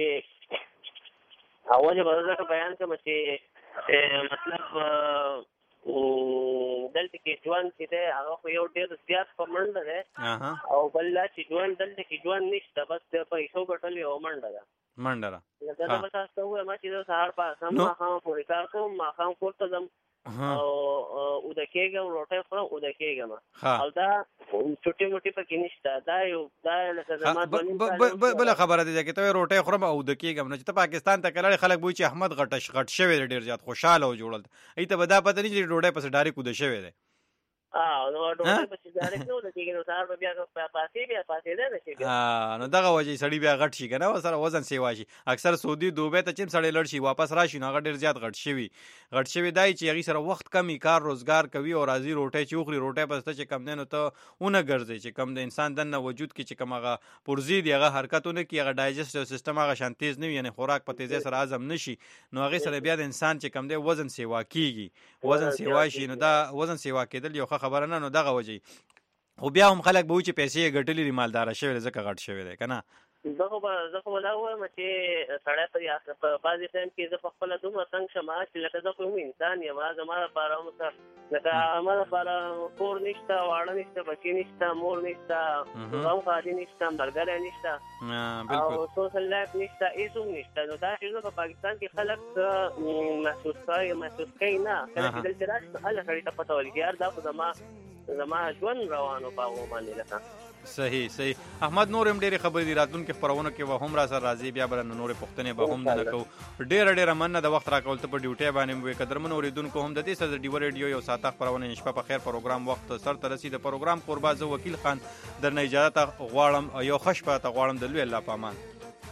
چې مطلب دلته کې ژوند چې دی هغه خو یو ډېر زیات په منډه دی او بل دا چې ژوند دلته کې ژوند نشته، بس د پیسو ګټل یوه منډه ده. لکه زه به تاسو ته ووایم چې زه سهار پاڅم، ماښام پورې کار کوم، ماښام کور ته ځم او اوده کېږم، روټۍ خورم، اوده کېږم، او دا چوټي موټي پکې نشته. دا یو دا لکه زما بله خبره دی چې ته روټۍ خورم او اوده کېږم، نو چې ته پاکستان ته که لاړې خلک به وایي چې احمد غټ شوی دی، ډېر زیات خوشحاله او جوړل، هغوی ته به دا پته نه چې ډوډۍ پسې ډایرکټ اوده شوی دی. نو ډوډۍ پسې ډایرکټ نه اوده کېږي، نو سهار به بیا پاسېدی نه شي بیا. نو دغه وجه سړي بیا غټ شي که نه، ورسره وزن سیوا شي. اکثر سعودي دوبۍ ته چې هم سړی لړ شي واپس راشي نو هغه ډېر زیات غټ شوي دا چې هغوی سره وخت کم کار روزګار کوي او راځي روټۍ چې وخوري، روټۍ پس ته چې کم دی نو ته ونه ګرځې چې کم د انسان دننه وجود کې چې کم هغه پرزې دي هغه حرکت ونه کړي، هغه ډایجسټیو سیسټم هغه شان تیز نه وي، یعنې خوراک په تیزۍ سره هضم نه شي، نو هغې سره بیا د انسان چې کم دی وزن سیوا کېږي، وزن سیوا شي، نو دا وزن سیوا کېدل یو ښه خبره نه، نو دغه وجه خو بیا هم خلک به وایي چې پیسې یې ګټلې دي، مالداره شوی دی ځکه غټ شوی دی که نه. زه خو به دا ووایم چې سړی په بعضې ټایم کې زه په خپله دومره تنګ شم چې لکه زه خو هم انسان یم، زما لپاره هم لکه ما لپاره کور نشته، واړه نشته، بچې نشته، مور نشته، غم خادي نشته، ملګری نشته او سوشل لایف نشته، هېڅ هم نشته. نو دا چې زه په پاکستان کې خلک محسوس کوي نه، کله چې دلته راشي نو هله سړي ته پته ولګي یار دا خو زما ژوند روانو په هغو باندې لکه. صحیح احمد، نور هم ډېرې خبرې دي راتلونکي خپرونو کې به هم را سره راځي، بیا به نورې پوښتنې به هم نه کوو. ډېره مننه د وخت راکول، ته په ډیوټۍ باندې مو وې. قدرمنو اورېدونکو هم د دې سره د ډیوه ریډیو یو ساعته خپرونه شپه په خیر پروګرام وخت سر ته رسي. د پروګرام قربا زه وکیل خان درنه اجازه غواړم، یو ښه شپه ته غواړم د لوی الله په امان.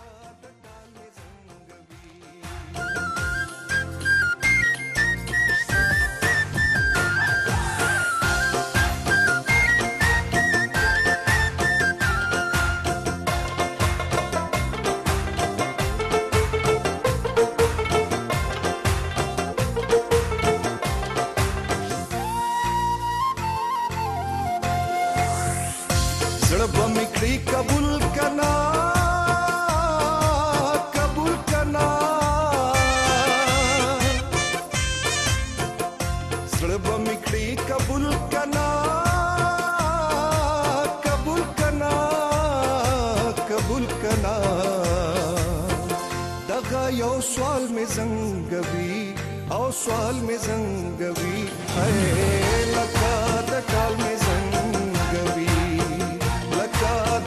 سوال میں زنگوی ہے لکا د کال میں زنگوی لکا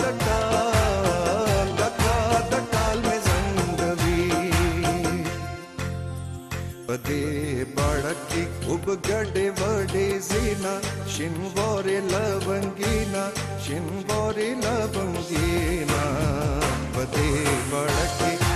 गडे वडे झिना शिनवारे लवंगीना शिनवारे लवंगीना बदे बड़के